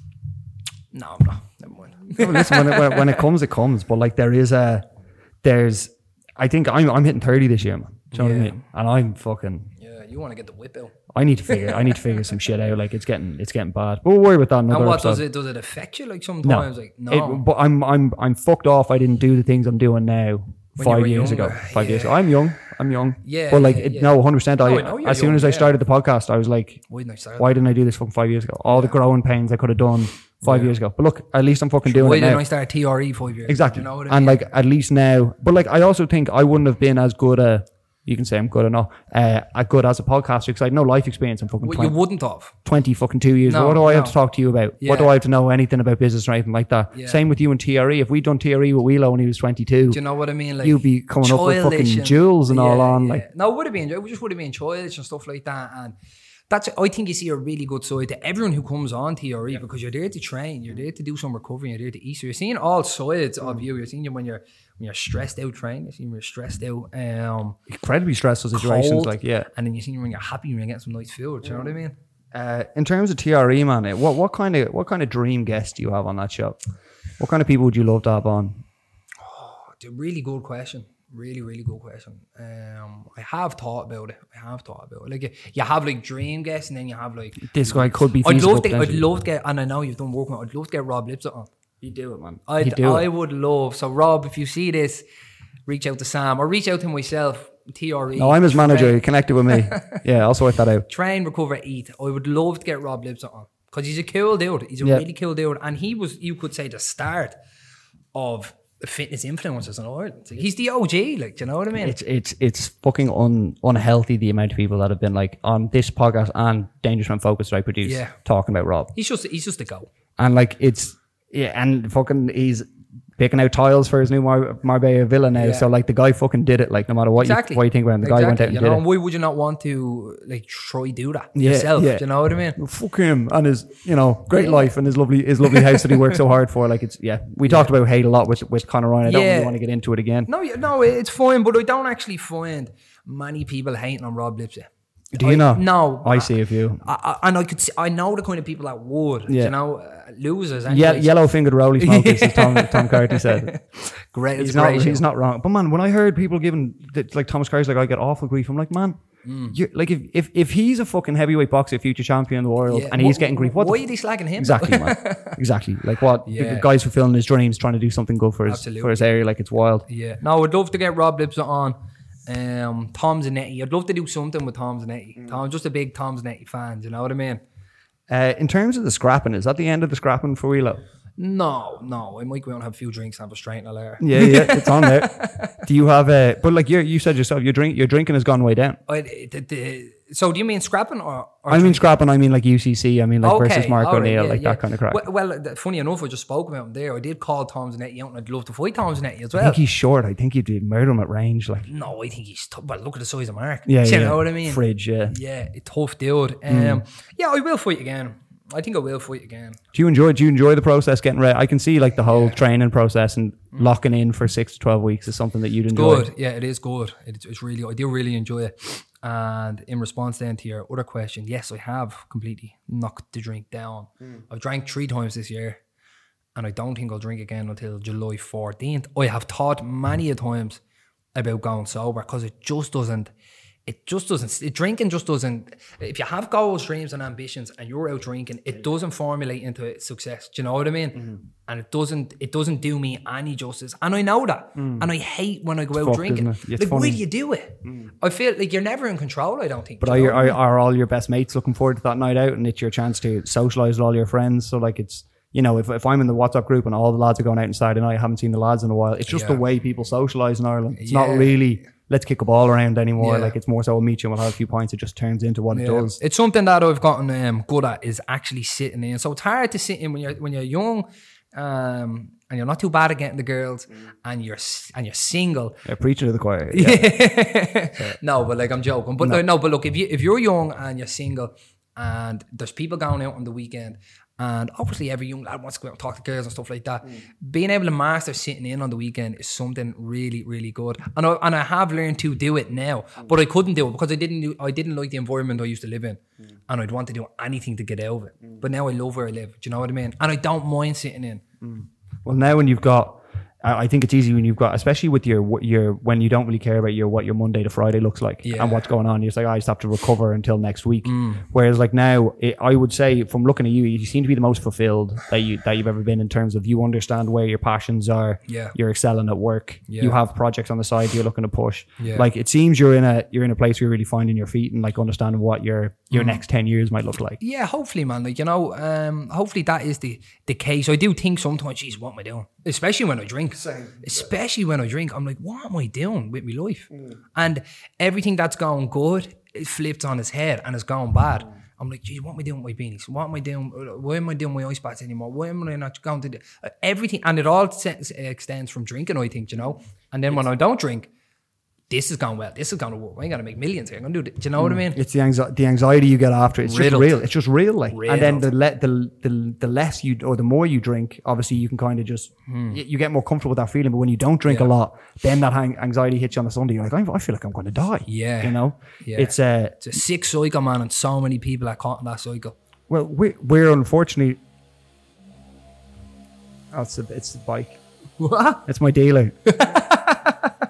no, I'm not. Never mind. No, listen, when it, when it comes, it comes. But like there is a, there's, I think I'm I'm hitting thirty this year, man. Do you know yeah. what I mean? And I'm fucking. Yeah, you want to get the whip out. I need to figure. I need to figure some shit out. Like it's getting, it's getting bad. But we'll worry about that another And what episode. does it? Does it affect you? Like sometimes, no. like no. It, but I'm, I'm, I'm fucked off. I didn't do the things I'm doing now When five you were years younger, ago. Five yeah. years ago. I'm young. I'm young. Yeah. But like, yeah, it, yeah. no, one hundred percent. I, Oh, I know you're as soon young, as I yeah. started the podcast, I was like, Why didn't I start? why didn't I do this fucking five years ago? All the growing pains I could have done five Yeah. years ago. But look, at least I'm fucking doing Why it now. didn't I start T R E five years? Exactly. You know what I mean? And like at least now, but like I also think I wouldn't have been as good a, you can say I'm good or not, uh, as good as a podcaster because I had no life experience in fucking Well, twenty, you wouldn't have. twenty fucking two years. No, What do I have no. to talk to you about? Yeah. What do I have to know anything about business or anything like that? Yeah. Same with you and T R E. If we'd done T R E with Wheelo when he was twenty-two, Do you know what I mean? Like you'd be coming up with childish fucking and- jewels and all yeah, on. yeah. Like, no, it would have been. It just would have been childish and stuff like that. And that's. I think you see a really good side to everyone who comes on T R E because you're there to train, you're there to do some recovery, you're there to eat. So you're seeing all sides Mm. of you. You're seeing you when you're when you're stressed out training. You're seeing when you're stressed out. Um, incredibly stressful situations. cold, Like, yeah. and then you see when you're happy when you're getting some nice food. Do you know what I mean? Uh, in terms of T R E, man, what what kind of what kind of dream guests do you have on that show? What kind of people would you love to have on? Oh, it's a really good question. Really, really good question. Um, I have thought about it. I have thought about it. Like you, you have like dream guests, and then you have like This guy could be I'd feasible. love to. I'd potentially. love to get, and I know you've done work on it. I'd love to get Rob Lipsett on. You do it, man. You I'd, do I it. would love. So Rob, if you see this, reach out to Sam or reach out to myself. T R E. No, I'm his manager. Train, He connected with me. Yeah, I'll sort that out. train, recover, eat. I would love to get Rob Lipsett on because he's a cool dude. He's a Yeah. really cool dude, and he was, you could say, the start of the fitness influencers in Ireland. Like, he's the O G. Like, do you know what I mean? It's it's it's fucking un, unhealthy the amount of people that have been like on this podcast and Dangerous Man Focus that I produce Yeah. talking about Rob. he's just, he's just a go. And like it's yeah, and fucking he's picking out tiles for his new Mar- Marbella villa now. Yeah. So like the guy fucking did it. Like no matter what Exactly. you what you think about him, the guy went out and you did know, it. and why would you not want to like try do that Yeah, yourself? yeah. Do you know what I mean? Fuck him and his, you know, great Yeah. life and his lovely, his lovely house that he worked so hard for. Like it's, yeah, we talked about hate a lot with with Conor Ryan. I don't Yeah. really want to get into it again. No, you- no, it's fine, but I don't actually find many people hating on Rob Lipsett. Do you I, not? No, I see a few. I, I, and I could, see, I know the kind of people that would. Yeah. You know, uh, losers. Ye- anyways. yellow fingered rolly smokers, as Tom Tom Carty said. Great. He's It's not, great. he's not wrong. But man, when I heard people giving th- like Thomas Carty's like I get awful grief, I'm like, man, Mm. you're, like if, if if he's a fucking heavyweight boxer, future champion of the world, Yeah. and he's Wh- getting grief, what Why the are they slagging him? exactly, man, exactly. Like what Yeah. the guy's fulfilling his dreams, trying to do something good for his Absolutely. for his area. Like it's wild. Yeah. No, I'd love to get Rob Lipsett on. Um, Tom Zanetti. I'd love to do something with Tom Zanetti. Mm. Tom, just a big Tom Zanetti fan. Do you know what I mean? Uh, in terms of the scrapping, is that the end of the scrapping for Wheelo? No, no. I might go out and have a few drinks and have a straightener later. Yeah, yeah, it's on there. Do you have a? But like you, you said yourself, your drink, your drinking has gone way down. I, the, the, so do you mean scrapping or? or I mean scrapping. I mean like U C C. I mean like versus Mark all right, O'Neill, yeah, like yeah. that kind of crap. Well, well, th- funny enough, I just spoke about him there. I did call Tom Zanetti out, and I'd love to fight Tom Zanetti as I well. think he's short. I think you'd murder him at range. Like No, I think he's tough. Well, look at the size of Mark. yeah, Do yeah. you know what I mean? Fridge, yeah. Yeah, a tough dude. Um, Mm. Yeah, I will fight again. I think I will fight again. Do you enjoy? Do you enjoy the process getting ready? I can see like the whole training process and locking in for six to twelve weeks is something that you'd enjoy. Good. Yeah, it is good. It's, it's really, I do really enjoy it. And in response then to your other question, yes, I have completely knocked the drink down. I've drank three times this year, and I don't think I'll drink again until July fourteenth. I have thought many a times about going sober because it just doesn't, it just doesn't, it, drinking just doesn't, if you have goals, dreams and ambitions and you're out drinking, it doesn't formulate into success. Do you know what I mean? Mm-hmm. And it doesn't, it doesn't do me any justice. And I know that. And I hate when I go out fucked, drinking. isn't it? It's Like, why funny. do you do it? I feel like you're never in control, I don't think. But Do are, you your, know what I are, mean? are all your best mates looking forward to that night out, and it's your chance to socialise with all your friends? So like it's, you know, if, if I'm in the WhatsApp group and all the lads are going out on Saturday night, I haven't seen the lads in a while. It's just Yeah. the way people socialise in Ireland. It's Yeah. not really let's kick a ball around anymore. Yeah. Like it's more so we'll meet you and we'll have a few pints. It just turns into what it Yeah. does. It's something that I've gotten um, good at is actually sitting in. So it's hard to sit in when you're when you're young, um, and you're not too bad at getting the girls, and you're s- and you're single. Yeah, preaching to the choir. Yeah. No, but like I'm joking. But no. no, but look, if you if you're young and you're single, and there's people going out on the weekend, and obviously every young lad wants to go out and talk to girls and stuff like that. Being able to master sitting in on the weekend is something really, really good. And I and I have learned to do it now, but I couldn't do it because I didn't do, I didn't like the environment I used to live in, and I'd want to do anything to get out of it. But now I love where I live. Do you know what I mean? And I don't mind sitting in. Well, now when you've got, I I think it's easy when you've got, especially with your your when you don't really care about your what your Monday to Friday looks like Yeah. and what's going on. You're just like, I just have to recover until next week. Whereas like now, it, I would say from looking at you, you seem to be the most fulfilled that you that you've ever been in terms of you understand where your passions are. Yeah. You're excelling at work. Yeah. You have projects on the side you're looking to push. Yeah. Like it seems you're in a you're in a place where you're really finding your feet and like understanding what your your next ten years might look like. Yeah, hopefully, man. Like, you know, um, hopefully that is the, the case. I do think sometimes, geez, what am I doing? Especially when I drink. Especially when I drink, I'm like, what am I doing with my life? And everything that's going good, it flips on its head and it's going bad. I'm like, geez, what am I doing with my beanies? What am I doing? Why am I doing my ice baths anymore? Why am I not going to do everything? And it all se- extends from drinking, I think, you know? And then when I don't drink, this is going well. This is going to work. I ain't going to make millions here. I'm going to do it. Do you know what I mean? It's the anxiety, the anxiety you get after. It's Riddled. just real. It's just real. Like, and then Riddled. the, le- the the the less you or the more you drink, obviously you can kind of just y- you get more comfortable with that feeling. But when you don't drink Hmm. Yeah. a lot, then that hang- anxiety hits you on the Sunday. You're like, I, I feel like I'm going to die. Yeah. you know. Yeah. It's uh It's a sick cycle, man, and so many people are caught in that cycle. well we we're unfortunately. Oh, it's a, it's the bike. What? It's my dealer.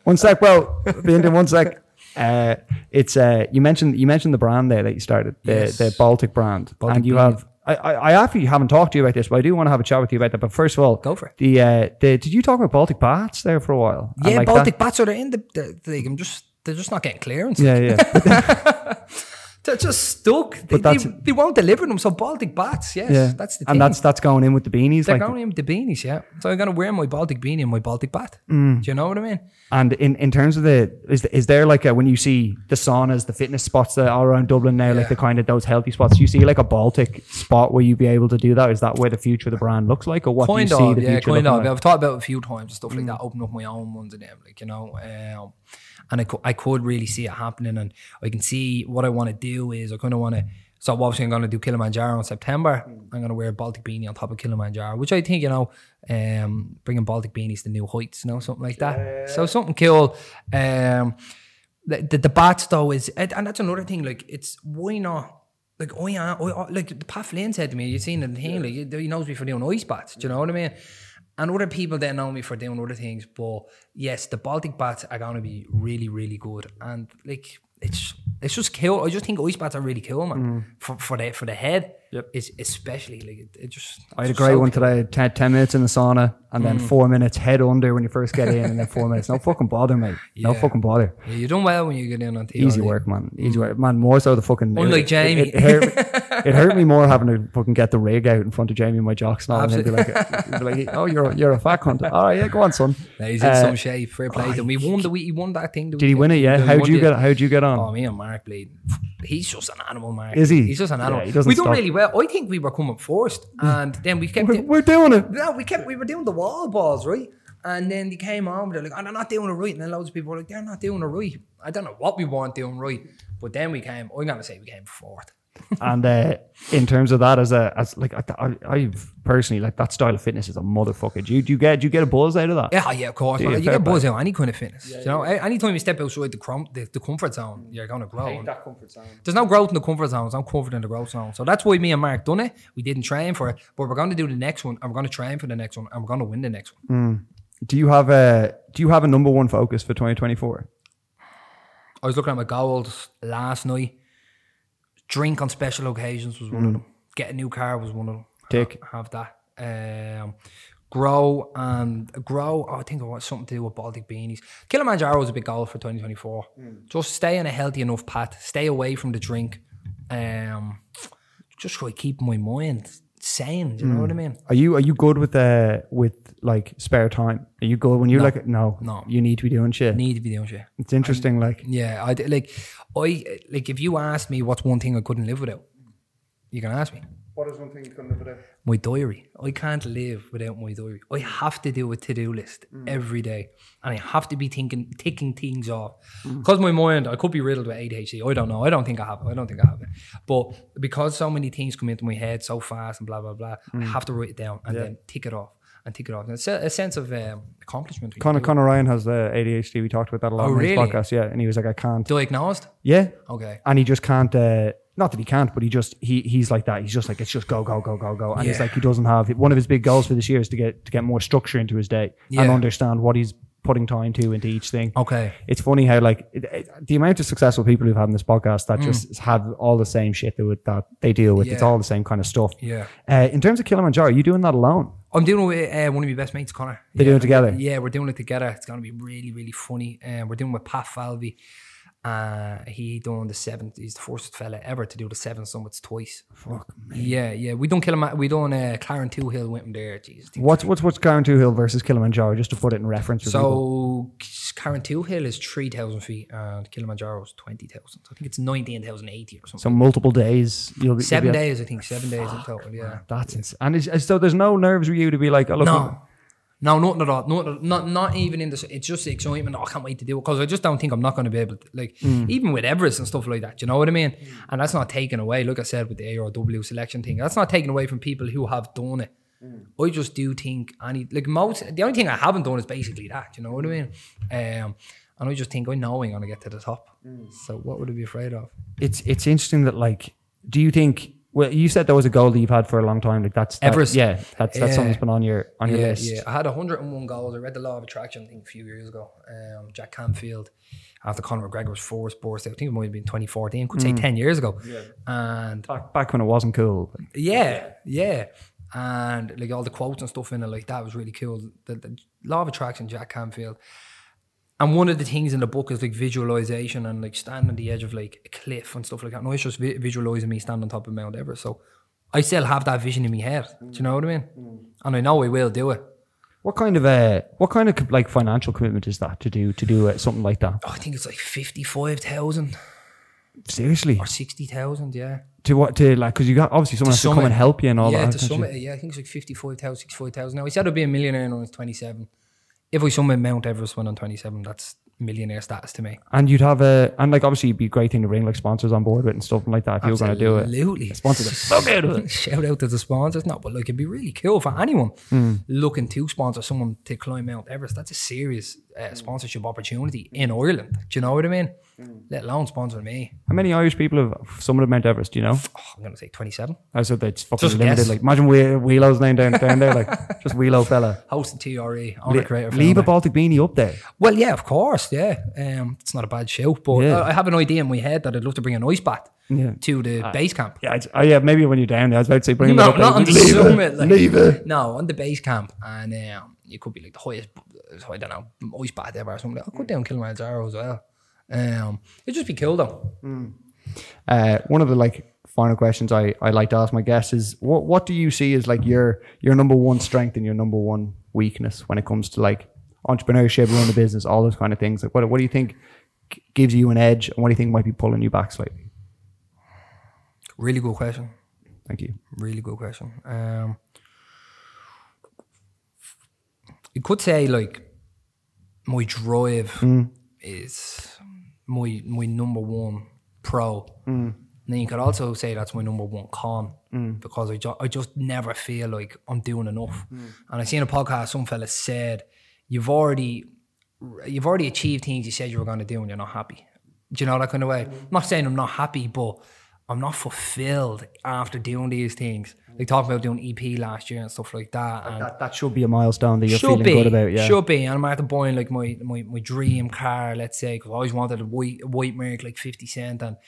One sec, bro. Being one sec. Uh, it's uh, you mentioned you mentioned the brand there that you started, the Yes. the Baltic brand, Baltic and you Beanie. have. I, I, I actually haven't talked to you about this, but I do want to have a chat with you about that. But first of all, Go for it. The uh, the did you talk about Baltic bats there for a while? And Yeah, like Baltic that- bats are they're in the, the, the I'm just they're just not getting clearance. Yeah, yeah. They're just stuck. They, But that's- they, they won't deliver them. So Baltic bats, yes, Yeah, that's the thing. and that's that's going in with the beanies, They're like, going in with the beanies, yeah. So I'm gonna wear my Baltic beanie and my Baltic bat. Mm. Do you know what I mean? and in, in terms of the is is there like a, when you see the saunas, the fitness spots that are around Dublin now, like Yeah. the kind of those healthy spots, do you see like a Baltic spot where you be able to do that? Is that where the future of the brand looks like, or what Kind do you see of, the yeah, future kind looking of. like? I've thought about it a few times and stuff Mm. like that. Open up my own ones and them, like you know. Um, and I could, I could really see it happening, and I can see what I want to do is I kind of want to. So obviously I'm going to do Kilimanjaro in September. I'm going to wear a Baltic beanie on top of Kilimanjaro, which I think, you know, um, bringing Baltic beanies to new heights, you know, something like that. So something cool. Um, the, the, the bats though is, and and that's another thing, like it's, why not? Like, oh yeah, oh, oh, like Pat Flynn said to me, you seen the thing, like he he knows me for doing ice bats, do you know what I mean? And other people then know me for doing other things, but yes, the Baltic bats are going to be really, really good. And like, it's it's just cool. I just think ice bats are really cool, man. For for the for the head, Yep. it's especially like it, it just. I had a it's great so one cool. today. Ten, ten minutes in the sauna, and Mm. then four minutes head under when you first get in, and then four minutes. No fucking bother, mate. No Yeah. fucking bother. Yeah, you're doing well when you get in on T R D. Easy work, man. Easy work, man. More so the fucking. Unlike it, Jamie. It, it, hurt, it hurt me more having to fucking get the rig out in front of Jamie in my jocks now, and he'd be like, he'd be like, "Oh, you're you're a fat cunt." All right, yeah, go on, son. Nah, he's in Uh, some shape. Fair play to him. We won the week. He won that thing. the Did he weekend. win it? Yeah. he How'd won you the- get? How'd you get on? Oh, me and Mark Blade. He's just an animal, Mark. Is he? He's just an Yeah, animal. he doesn't we done stop. really well. I think we were coming first, and then we kept. We're, we're doing it. No, we kept we were doing the wall balls, right? And then they came on, they're like, oh, they're not doing it right. And then loads of people were like, they're not doing it right. I don't know what we weren't doing right. But then we came, I'm gonna say we came fourth. And uh, in terms of that, as a as like I, I, I've personally like that style of fitness is a motherfucker. Do you do you get do you get a buzz out of that? Yeah, yeah, of course. Yeah, man. You fair get buzz out of any kind of fitness. you know, A- anytime you step outside the, crum- the the comfort zone, you're gonna grow. And comfort zone. There's no growth in the comfort zone. There's no comfort in the growth zone. So that's why me and Mark done it. We didn't train for it, but we're going to do the next one, and we're going to train for the next one, and we're going to win the next one. Do you have a do you have a number one focus for twenty twenty-four? I was looking at my goals last night. Drink on special occasions was one of them. Get a new car was one of them. Tick. Ha- Have that. Um, grow and grow. Oh, I think I want something to do with Baltic beanies. Kilimanjaro was a big goal for twenty twenty-four. Just stay on a healthy enough path. Stay away from the drink. Um, just try to keep my mind sane. Do you know what I mean? Are you are you good with uh with like spare time? Are you good when you're No. like no No. you need to be doing shit? Need to be doing shit. It's interesting, like Yeah, I d- like. I like if you asked me what's one thing I couldn't live without, you can ask me. what is one thing you couldn't live without? My diary. I can't live without my diary. I have to do a to-do list every day. And I have to be thinking, ticking things off. Because my mind, I could be riddled with A D H D. I don't know. I don't think I have it. I don't think I have it. But because so many things come into my head so fast and blah, blah, blah, I have to write it down and Yeah. then tick it off and tick it off. And it's a, a sense of um, accomplishment. when you Connor do it. Connor Ryan has uh, A D H D. We talked about that a lot Oh, on his really? podcast. Yeah, and he was like, I can't. Diagnosed? Yeah, Okay. and he just can't. Uh, not that he can't, but he just he he's like that. He's just like it's just go go go go go, and he's Yeah. like he doesn't have one of his big goals for this year is to get to get more structure into his day and Yeah. understand what he's putting time to into each thing. Okay. It's funny how like it, it, the amount of successful people who've had in this podcast that just have all the same shit that, would, that they deal with. It's Mm. Yeah. all the same kind of stuff. Yeah. Uh, in terms of Kilimanjaro, are you doing that alone? I'm doing it with uh, one of my best mates, Connor. They yeah. do it together? Yeah, we're doing it together. It's going to be really, really funny. Um, we're doing it with Pat Falvey. Uh, he done the seventh. He's the first fella ever to do the seven summits twice. Fuck me. Yeah, yeah. We done Kilima- We done uh, Claren Two Hill with him there. Jesus. What's what's what's Claren Two Hill versus Kilimanjaro? Just to put it in reference. For people. So Claren Two Hill is three thousand feet and Kilimanjaro is twenty thousand. I think it's nineteen thousand eighty or something. So multiple days. You'll be Seven you'll be- days, I think. Seven days in total. Yeah. That's insane. And is, is- so there's no nerves with you to be like, oh, look, No. No, nothing at all. Not, not, not even in the. It's just the excitement. Oh, I can't wait to do it because I just don't think I'm not going to be able to. Like, even with Everest and stuff like that, you know what I mean? And that's not taken away. Like I said with the A R W selection thing, that's not taken away from people who have done it. I just do think any like most. The only thing I haven't done is basically that. You know what I mean? Um, and I just think I know I'm going to get to the top. So what would I be afraid of? it's it's interesting that like, do you think Well, you said there was a goal that you've had for a long time. Like that's that, Everest. Yeah, that's that's Yeah. something that's been on your on your Yeah, list. yeah. I had one hundred and one goals. I read The Law of Attraction, I think, a few years ago. Um, Jack Canfield, after Conor McGregor's first burst, I think it might have been twenty fourteen, could say ten years ago. Yeah. And Back back when it wasn't cool. yeah, yeah. And like all the quotes and stuff in it, like that was really cool. The, the Law of Attraction, Jack Canfield. And one of the things in the book is like visualization and like standing on the edge of like a cliff and stuff like that. No, it's just vi- visualizing me standing on top of Mount Everest. So I still have that vision in my head. Do you know what I mean? Mm. And I know I will do it. What kind of uh, what kind of like financial commitment is that to do to do uh, something like that? Oh, I think it's like fifty-five thousand Seriously, or sixty thousand. Yeah. to what to like because you got obviously someone has to come and help you and all yeah, that. to summit it, yeah, I think it's like fifty-five thousand, sixty-five thousand. Now I said I'd be a millionaire when I was twenty-seven. If I summit Mount Everest when I'm twenty-seven, that's millionaire status to me. And you'd have a and like obviously it'd be a great thing to bring like sponsors on board with and stuff like that if you were going to do it. Absolutely. Sponsor the fuck out of it. Shout out to the sponsors. No, but like it'd be really cool for anyone mm. looking to sponsor someone to climb Mount Everest. That's a serious uh, sponsorship opportunity in Ireland. Do you know what I mean? Mm. Let alone sponsor me. How many Irish people have summited Mount Everest? Do you know? Oh, I'm gonna say twenty-seven. I said that's fucking Just limited. guess. Like imagine we Wheelo's laying down down there, like just Wheelo fella. Host and T R E, owner Le- creator. Leave founder. a Baltic beanie up there. Well, yeah, of course, yeah. Um, it's not a bad show, but Yeah. I, I have an idea in my head that I'd love to bring an ice bath Yeah. to the base camp. Yeah, it's, oh yeah, maybe when you're down there. I was about to say bring No, it up not there. on the Leave summit. it. Like, Leave it. No, on the base camp, and um, you could be like the highest, I don't know, ice bath ever or something. I'll go down Kilimanjaro as well. Um, it'd just be cool though. Uh, one of the like final questions I, I like to ask my guests is what what do you see as like your your number one strength and your number one weakness when it comes to like entrepreneurship, running a business, all those kind of things? Like what what do you think g- gives you an edge, and what do you think might be pulling you back slightly? Really good question. Thank you. Really good question. Um, you could say like my drive Mm. is my my number one pro. Mm. And then you could also say that's my number one con Mm. because I, ju- I just never feel like I'm doing enough. Mm. And I seen a podcast, some fella said, you've already you've already achieved things you said you were going to do and you're not happy. Do you know that kind of way? Mm. I'm not saying I'm not happy, but I'm not fulfilled after doing these things. Like talking about doing E P last year and stuff like that. And That, that should be a milestone that you're should feeling be, good about. Yeah. should be. And I'm after buying like my, my, my dream car, let's say, because I always wanted a white, a white Merc like fifty cent. And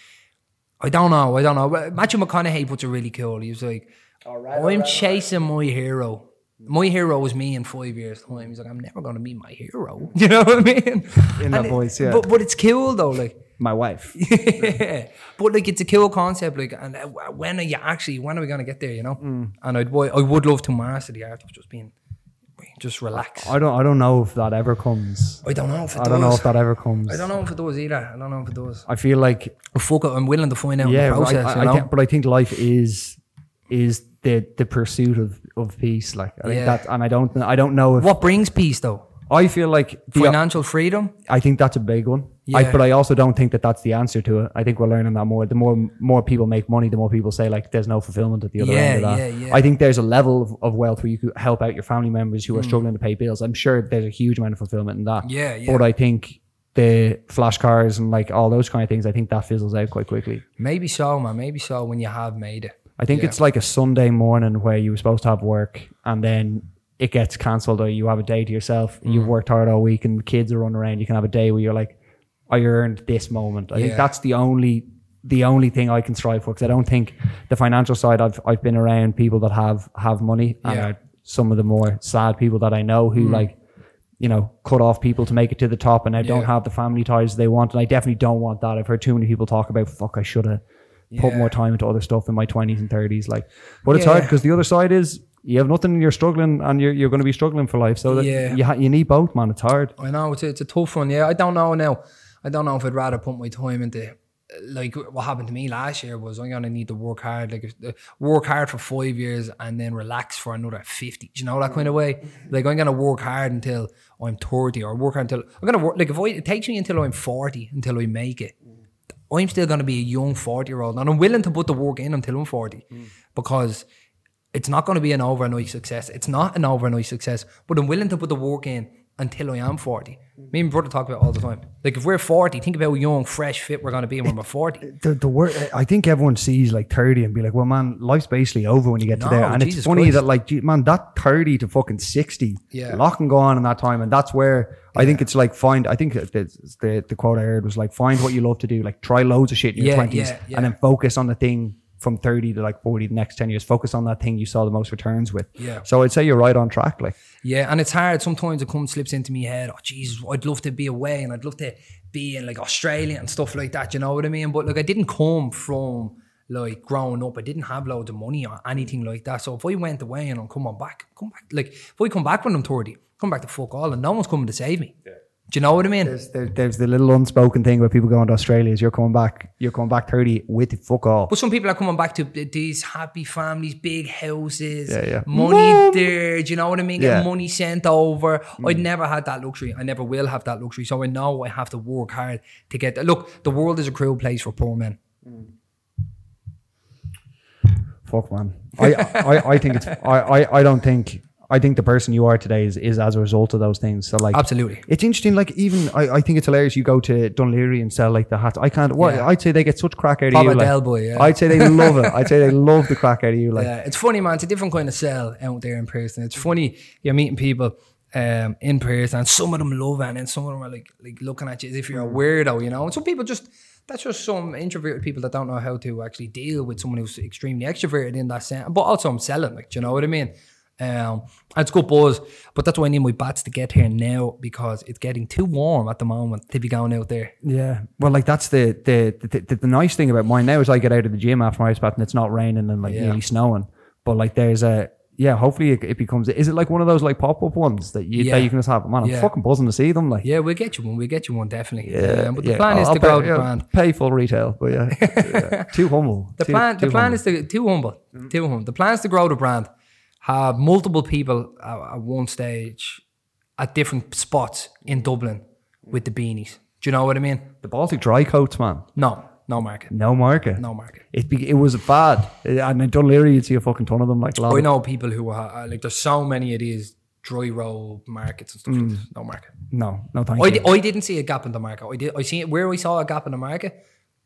I don't know, I don't know. Matthew McConaughey puts it really cool. He was like, all right, I'm all right, chasing all right. my hero. My hero was me in five years' time. He's like, I'm never going to meet my hero. You know what I mean? In that and voice, it, yeah. But, but it's cool though, like. My wife. Yeah. But like it's a cool concept, like, and uh, when are you actually, when are we going to get there, you know? Mm. And I'd, I would love to master the art of just being, just relax. I don't I don't know if that ever comes. I don't know if it I does. don't know if that ever comes. I don't know if it does either. I don't know if it does. I feel like Oh, fuck it, I'm willing to find out yeah, in the process, I, I, you know? I think, but I think life is is the the pursuit of, of peace. Like I think Yeah. that, and I don't I don't know if What brings peace though? I feel like the, Financial freedom? I think that's a big one. I, Yeah. but I also don't think that that's the answer to it. I think we're learning that more. The more more people make money, the more people say like there's no fulfillment at the other Yeah, end of that. yeah, yeah. I think there's a level of, of wealth where you could help out your family members Mm. who are struggling to pay bills. I'm sure there's a huge amount of fulfillment in that. Yeah, yeah. But I think the flash cars and like all those kind of things, I think that fizzles out quite quickly. Maybe so, man. Maybe so when you have made it. I think Yeah. it's like a Sunday morning where you were supposed to have work and then it gets cancelled or you have a day to yourself. Mm. You've worked hard all week and the kids are running around. You can have a day where you're like, I earned this moment. I think Yeah. that's the only the only thing I can strive for because I don't think the financial side, I've I've been around people that have have money and Yeah. are some of the more sad people that I know who like, you know, cut off people to make it to the top and now don't Yeah. have the family ties they want. And I definitely don't want that. I've heard too many people talk about, fuck, I should have put Yeah. more time into other stuff in my twenties and thirties. Like, but it's Yeah. hard because the other side is you have nothing and you're struggling and you're, you're going to be struggling for life. So that Yeah. you, ha- you need both, man. It's hard. I know, it's a, it's a tough one. Yeah, I don't know now. I don't know if I'd rather put my time into, like what happened to me last year was I'm going to need to work hard, like uh, work hard for five years and then relax for another fifty. Do you know that kind of way? Like I'm going to work hard until I'm thirty or work hard until, I'm going to work, like if I, it takes me until I'm forty, until I make it. I'm still going to be a young forty year old and I'm willing to put the work in until I'm forty mm. because it's not going to be an overnight success. It's not an overnight success, but I'm willing to put the work in until I am forty. Me and my brother talk about it all the time. Like if we're forty, think about how young, fresh, fit we're going to be when we're forty. The, the word, I think everyone sees like thirty and be like, well, man, life's basically over when you get No, to there. And Jesus it's funny Christ. that like, gee, man, that thirty to fucking sixty, Yeah. a lot can go on in that time. And that's where I think it's like, find, I think the, the, the quote I heard was like, find what you love to do, like try loads of shit in your Yeah, twenties yeah, yeah. and then focus on the thing from thirty to like forty the next ten years. Focus on that thing you saw the most returns with. Yeah. So I'd say you're right on track. Like, Yeah, and it's hard. Sometimes it comes, slips into my head. Oh, Jesus, I'd love to be away and I'd love to be in like Australia and stuff like that. You know what I mean? But like, I didn't come from like growing up. I didn't have loads of money or anything like that. So if I went away and I'm coming back, come back. Like if I come back when I'm thirty, come back to fuck all, and no one's coming to save me. Yeah. Do you know what I mean? there's, there, there's the little unspoken thing where people going to Australia is you're coming back, you're coming back thirty with fuck all. But some people are coming back to these happy families, big houses, Yeah, yeah. money Mom. there. Do you know what I mean? Getting Yeah. money sent over. I'd never had that luxury. I never will have that luxury. So I know I have to work hard to get that. Look, the world is a cruel place for poor men. Fuck, man. I, I, I think it's, I, I, I don't think, I think the person you are today is, is as a result of those things. So like, Absolutely. it's interesting. Like even, I, I think it's hilarious. You go to Dunleary and sell like the hats. I can't, what, Yeah. I'd say they get such crack out of Papa you. Like, Del Boy, yeah. I'd say they love it. I'd say they love the crack out of you. Like, Yeah, it's funny, man. It's a different kind of sell out there in person. It's funny you're meeting people um, in person, and some of them love it, and then some of them are like like looking at you as if you're a weirdo, you know. And some people just that's just some introverted people that don't know how to actually deal with someone who's extremely extroverted in that sense. But also, I'm selling, like, do you know what I mean? Um, it's good buzz, but that's why I need my bats to get here now, because it's getting too warm at the moment to be going out there. yeah. Well, like that's the, the, the, the, the nice thing about mine now is I get out of the gym after my ice bath and it's not raining and like Yeah. nearly snowing. But like there's a, yeah, hopefully it, it becomes, is it like one of those like pop-up ones that you, Yeah. that you can just have? Man, I'm Yeah. fucking buzzing to see them. Like, Yeah, we'll get you one. We'll get you one, definitely. yeah, Um, but the yeah. plan is I'll to pay, grow the yeah, brand. pay full retail, but yeah, yeah. Too humble. The Too- plan, the too plan humble. is to too humble, too humble. The plan is to grow the brand, have multiple people at, at one stage at different spots in Dublin with the beanies. Do you know what I mean? The Baltic dry coats, man. No, no market, No market. no market. It be, it was bad. And in Dunleary, you'd see a fucking ton of them. Like, a lot I of- know people who are like. There's so many of these dry roll markets and stuff. like this. No market. No, no, thank I, you. di- I didn't see a gap in the market. I did. I see it where I saw a gap in the market.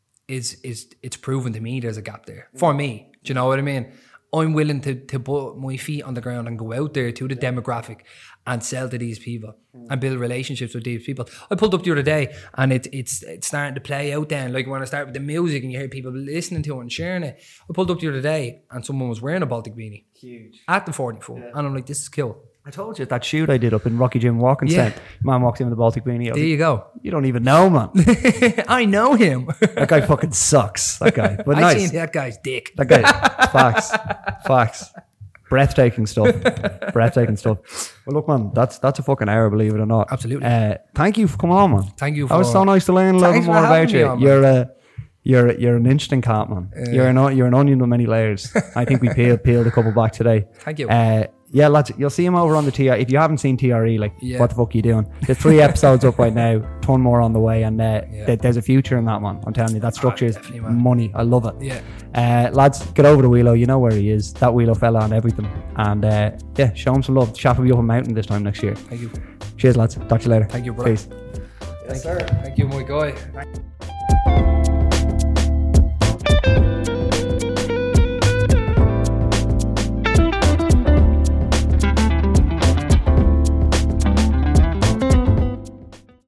Is is it's proven to me there's a gap there for me. Do you know what I mean? I'm willing to to put my feet on the ground and go out there to the demographic and sell to these people and build relationships with these people. I pulled up the other day and it, it's it's starting to play out then. Like when I start with the music and you hear people listening to it and sharing it. I pulled up the other day and someone was wearing a Baltic beanie. Huge. At the forty-four. Yeah. And I'm like, this is cool. I told you that shoot I did up in Rocky Gym Walking Yeah. Stand. Man walks in with a Baltic beanie. I was There like, you go. you don't even know, man. I know him. That guy fucking sucks. That guy. But I nice. seen that guy's dick. That guy. Facts. Facts. Breathtaking stuff. Breathtaking stuff. Well, look, man, that's that's a fucking hour, believe it or not. Absolutely. Uh, thank you for coming on, man. Thank you That was for- so nice to learn a little bit Thanks more for about having me you. on, man. You're a you're you're an interesting cat, man. you're an on- you're an onion with many layers. I think we peeled peeled a couple back today. Thank you. Uh, yeah, lads, you'll see him over on the T R. If you haven't seen T R E, like, Yeah. what the fuck are you doing? There's three episodes up right now, ton more on the way, and uh, Yeah. th- there's a future in that, man. I'm telling you, that structure is definitely, man. money. I love it. Yeah. Uh, lads, get over to Wheelo. You know where he is. That Wheelo fella and everything. And uh, yeah, show him some love. Chap will be up a mountain this time next year. Thank you. Cheers, lads. Talk to you later. Thank you, brother. Peace. Yes, sir. Thank you, my guy.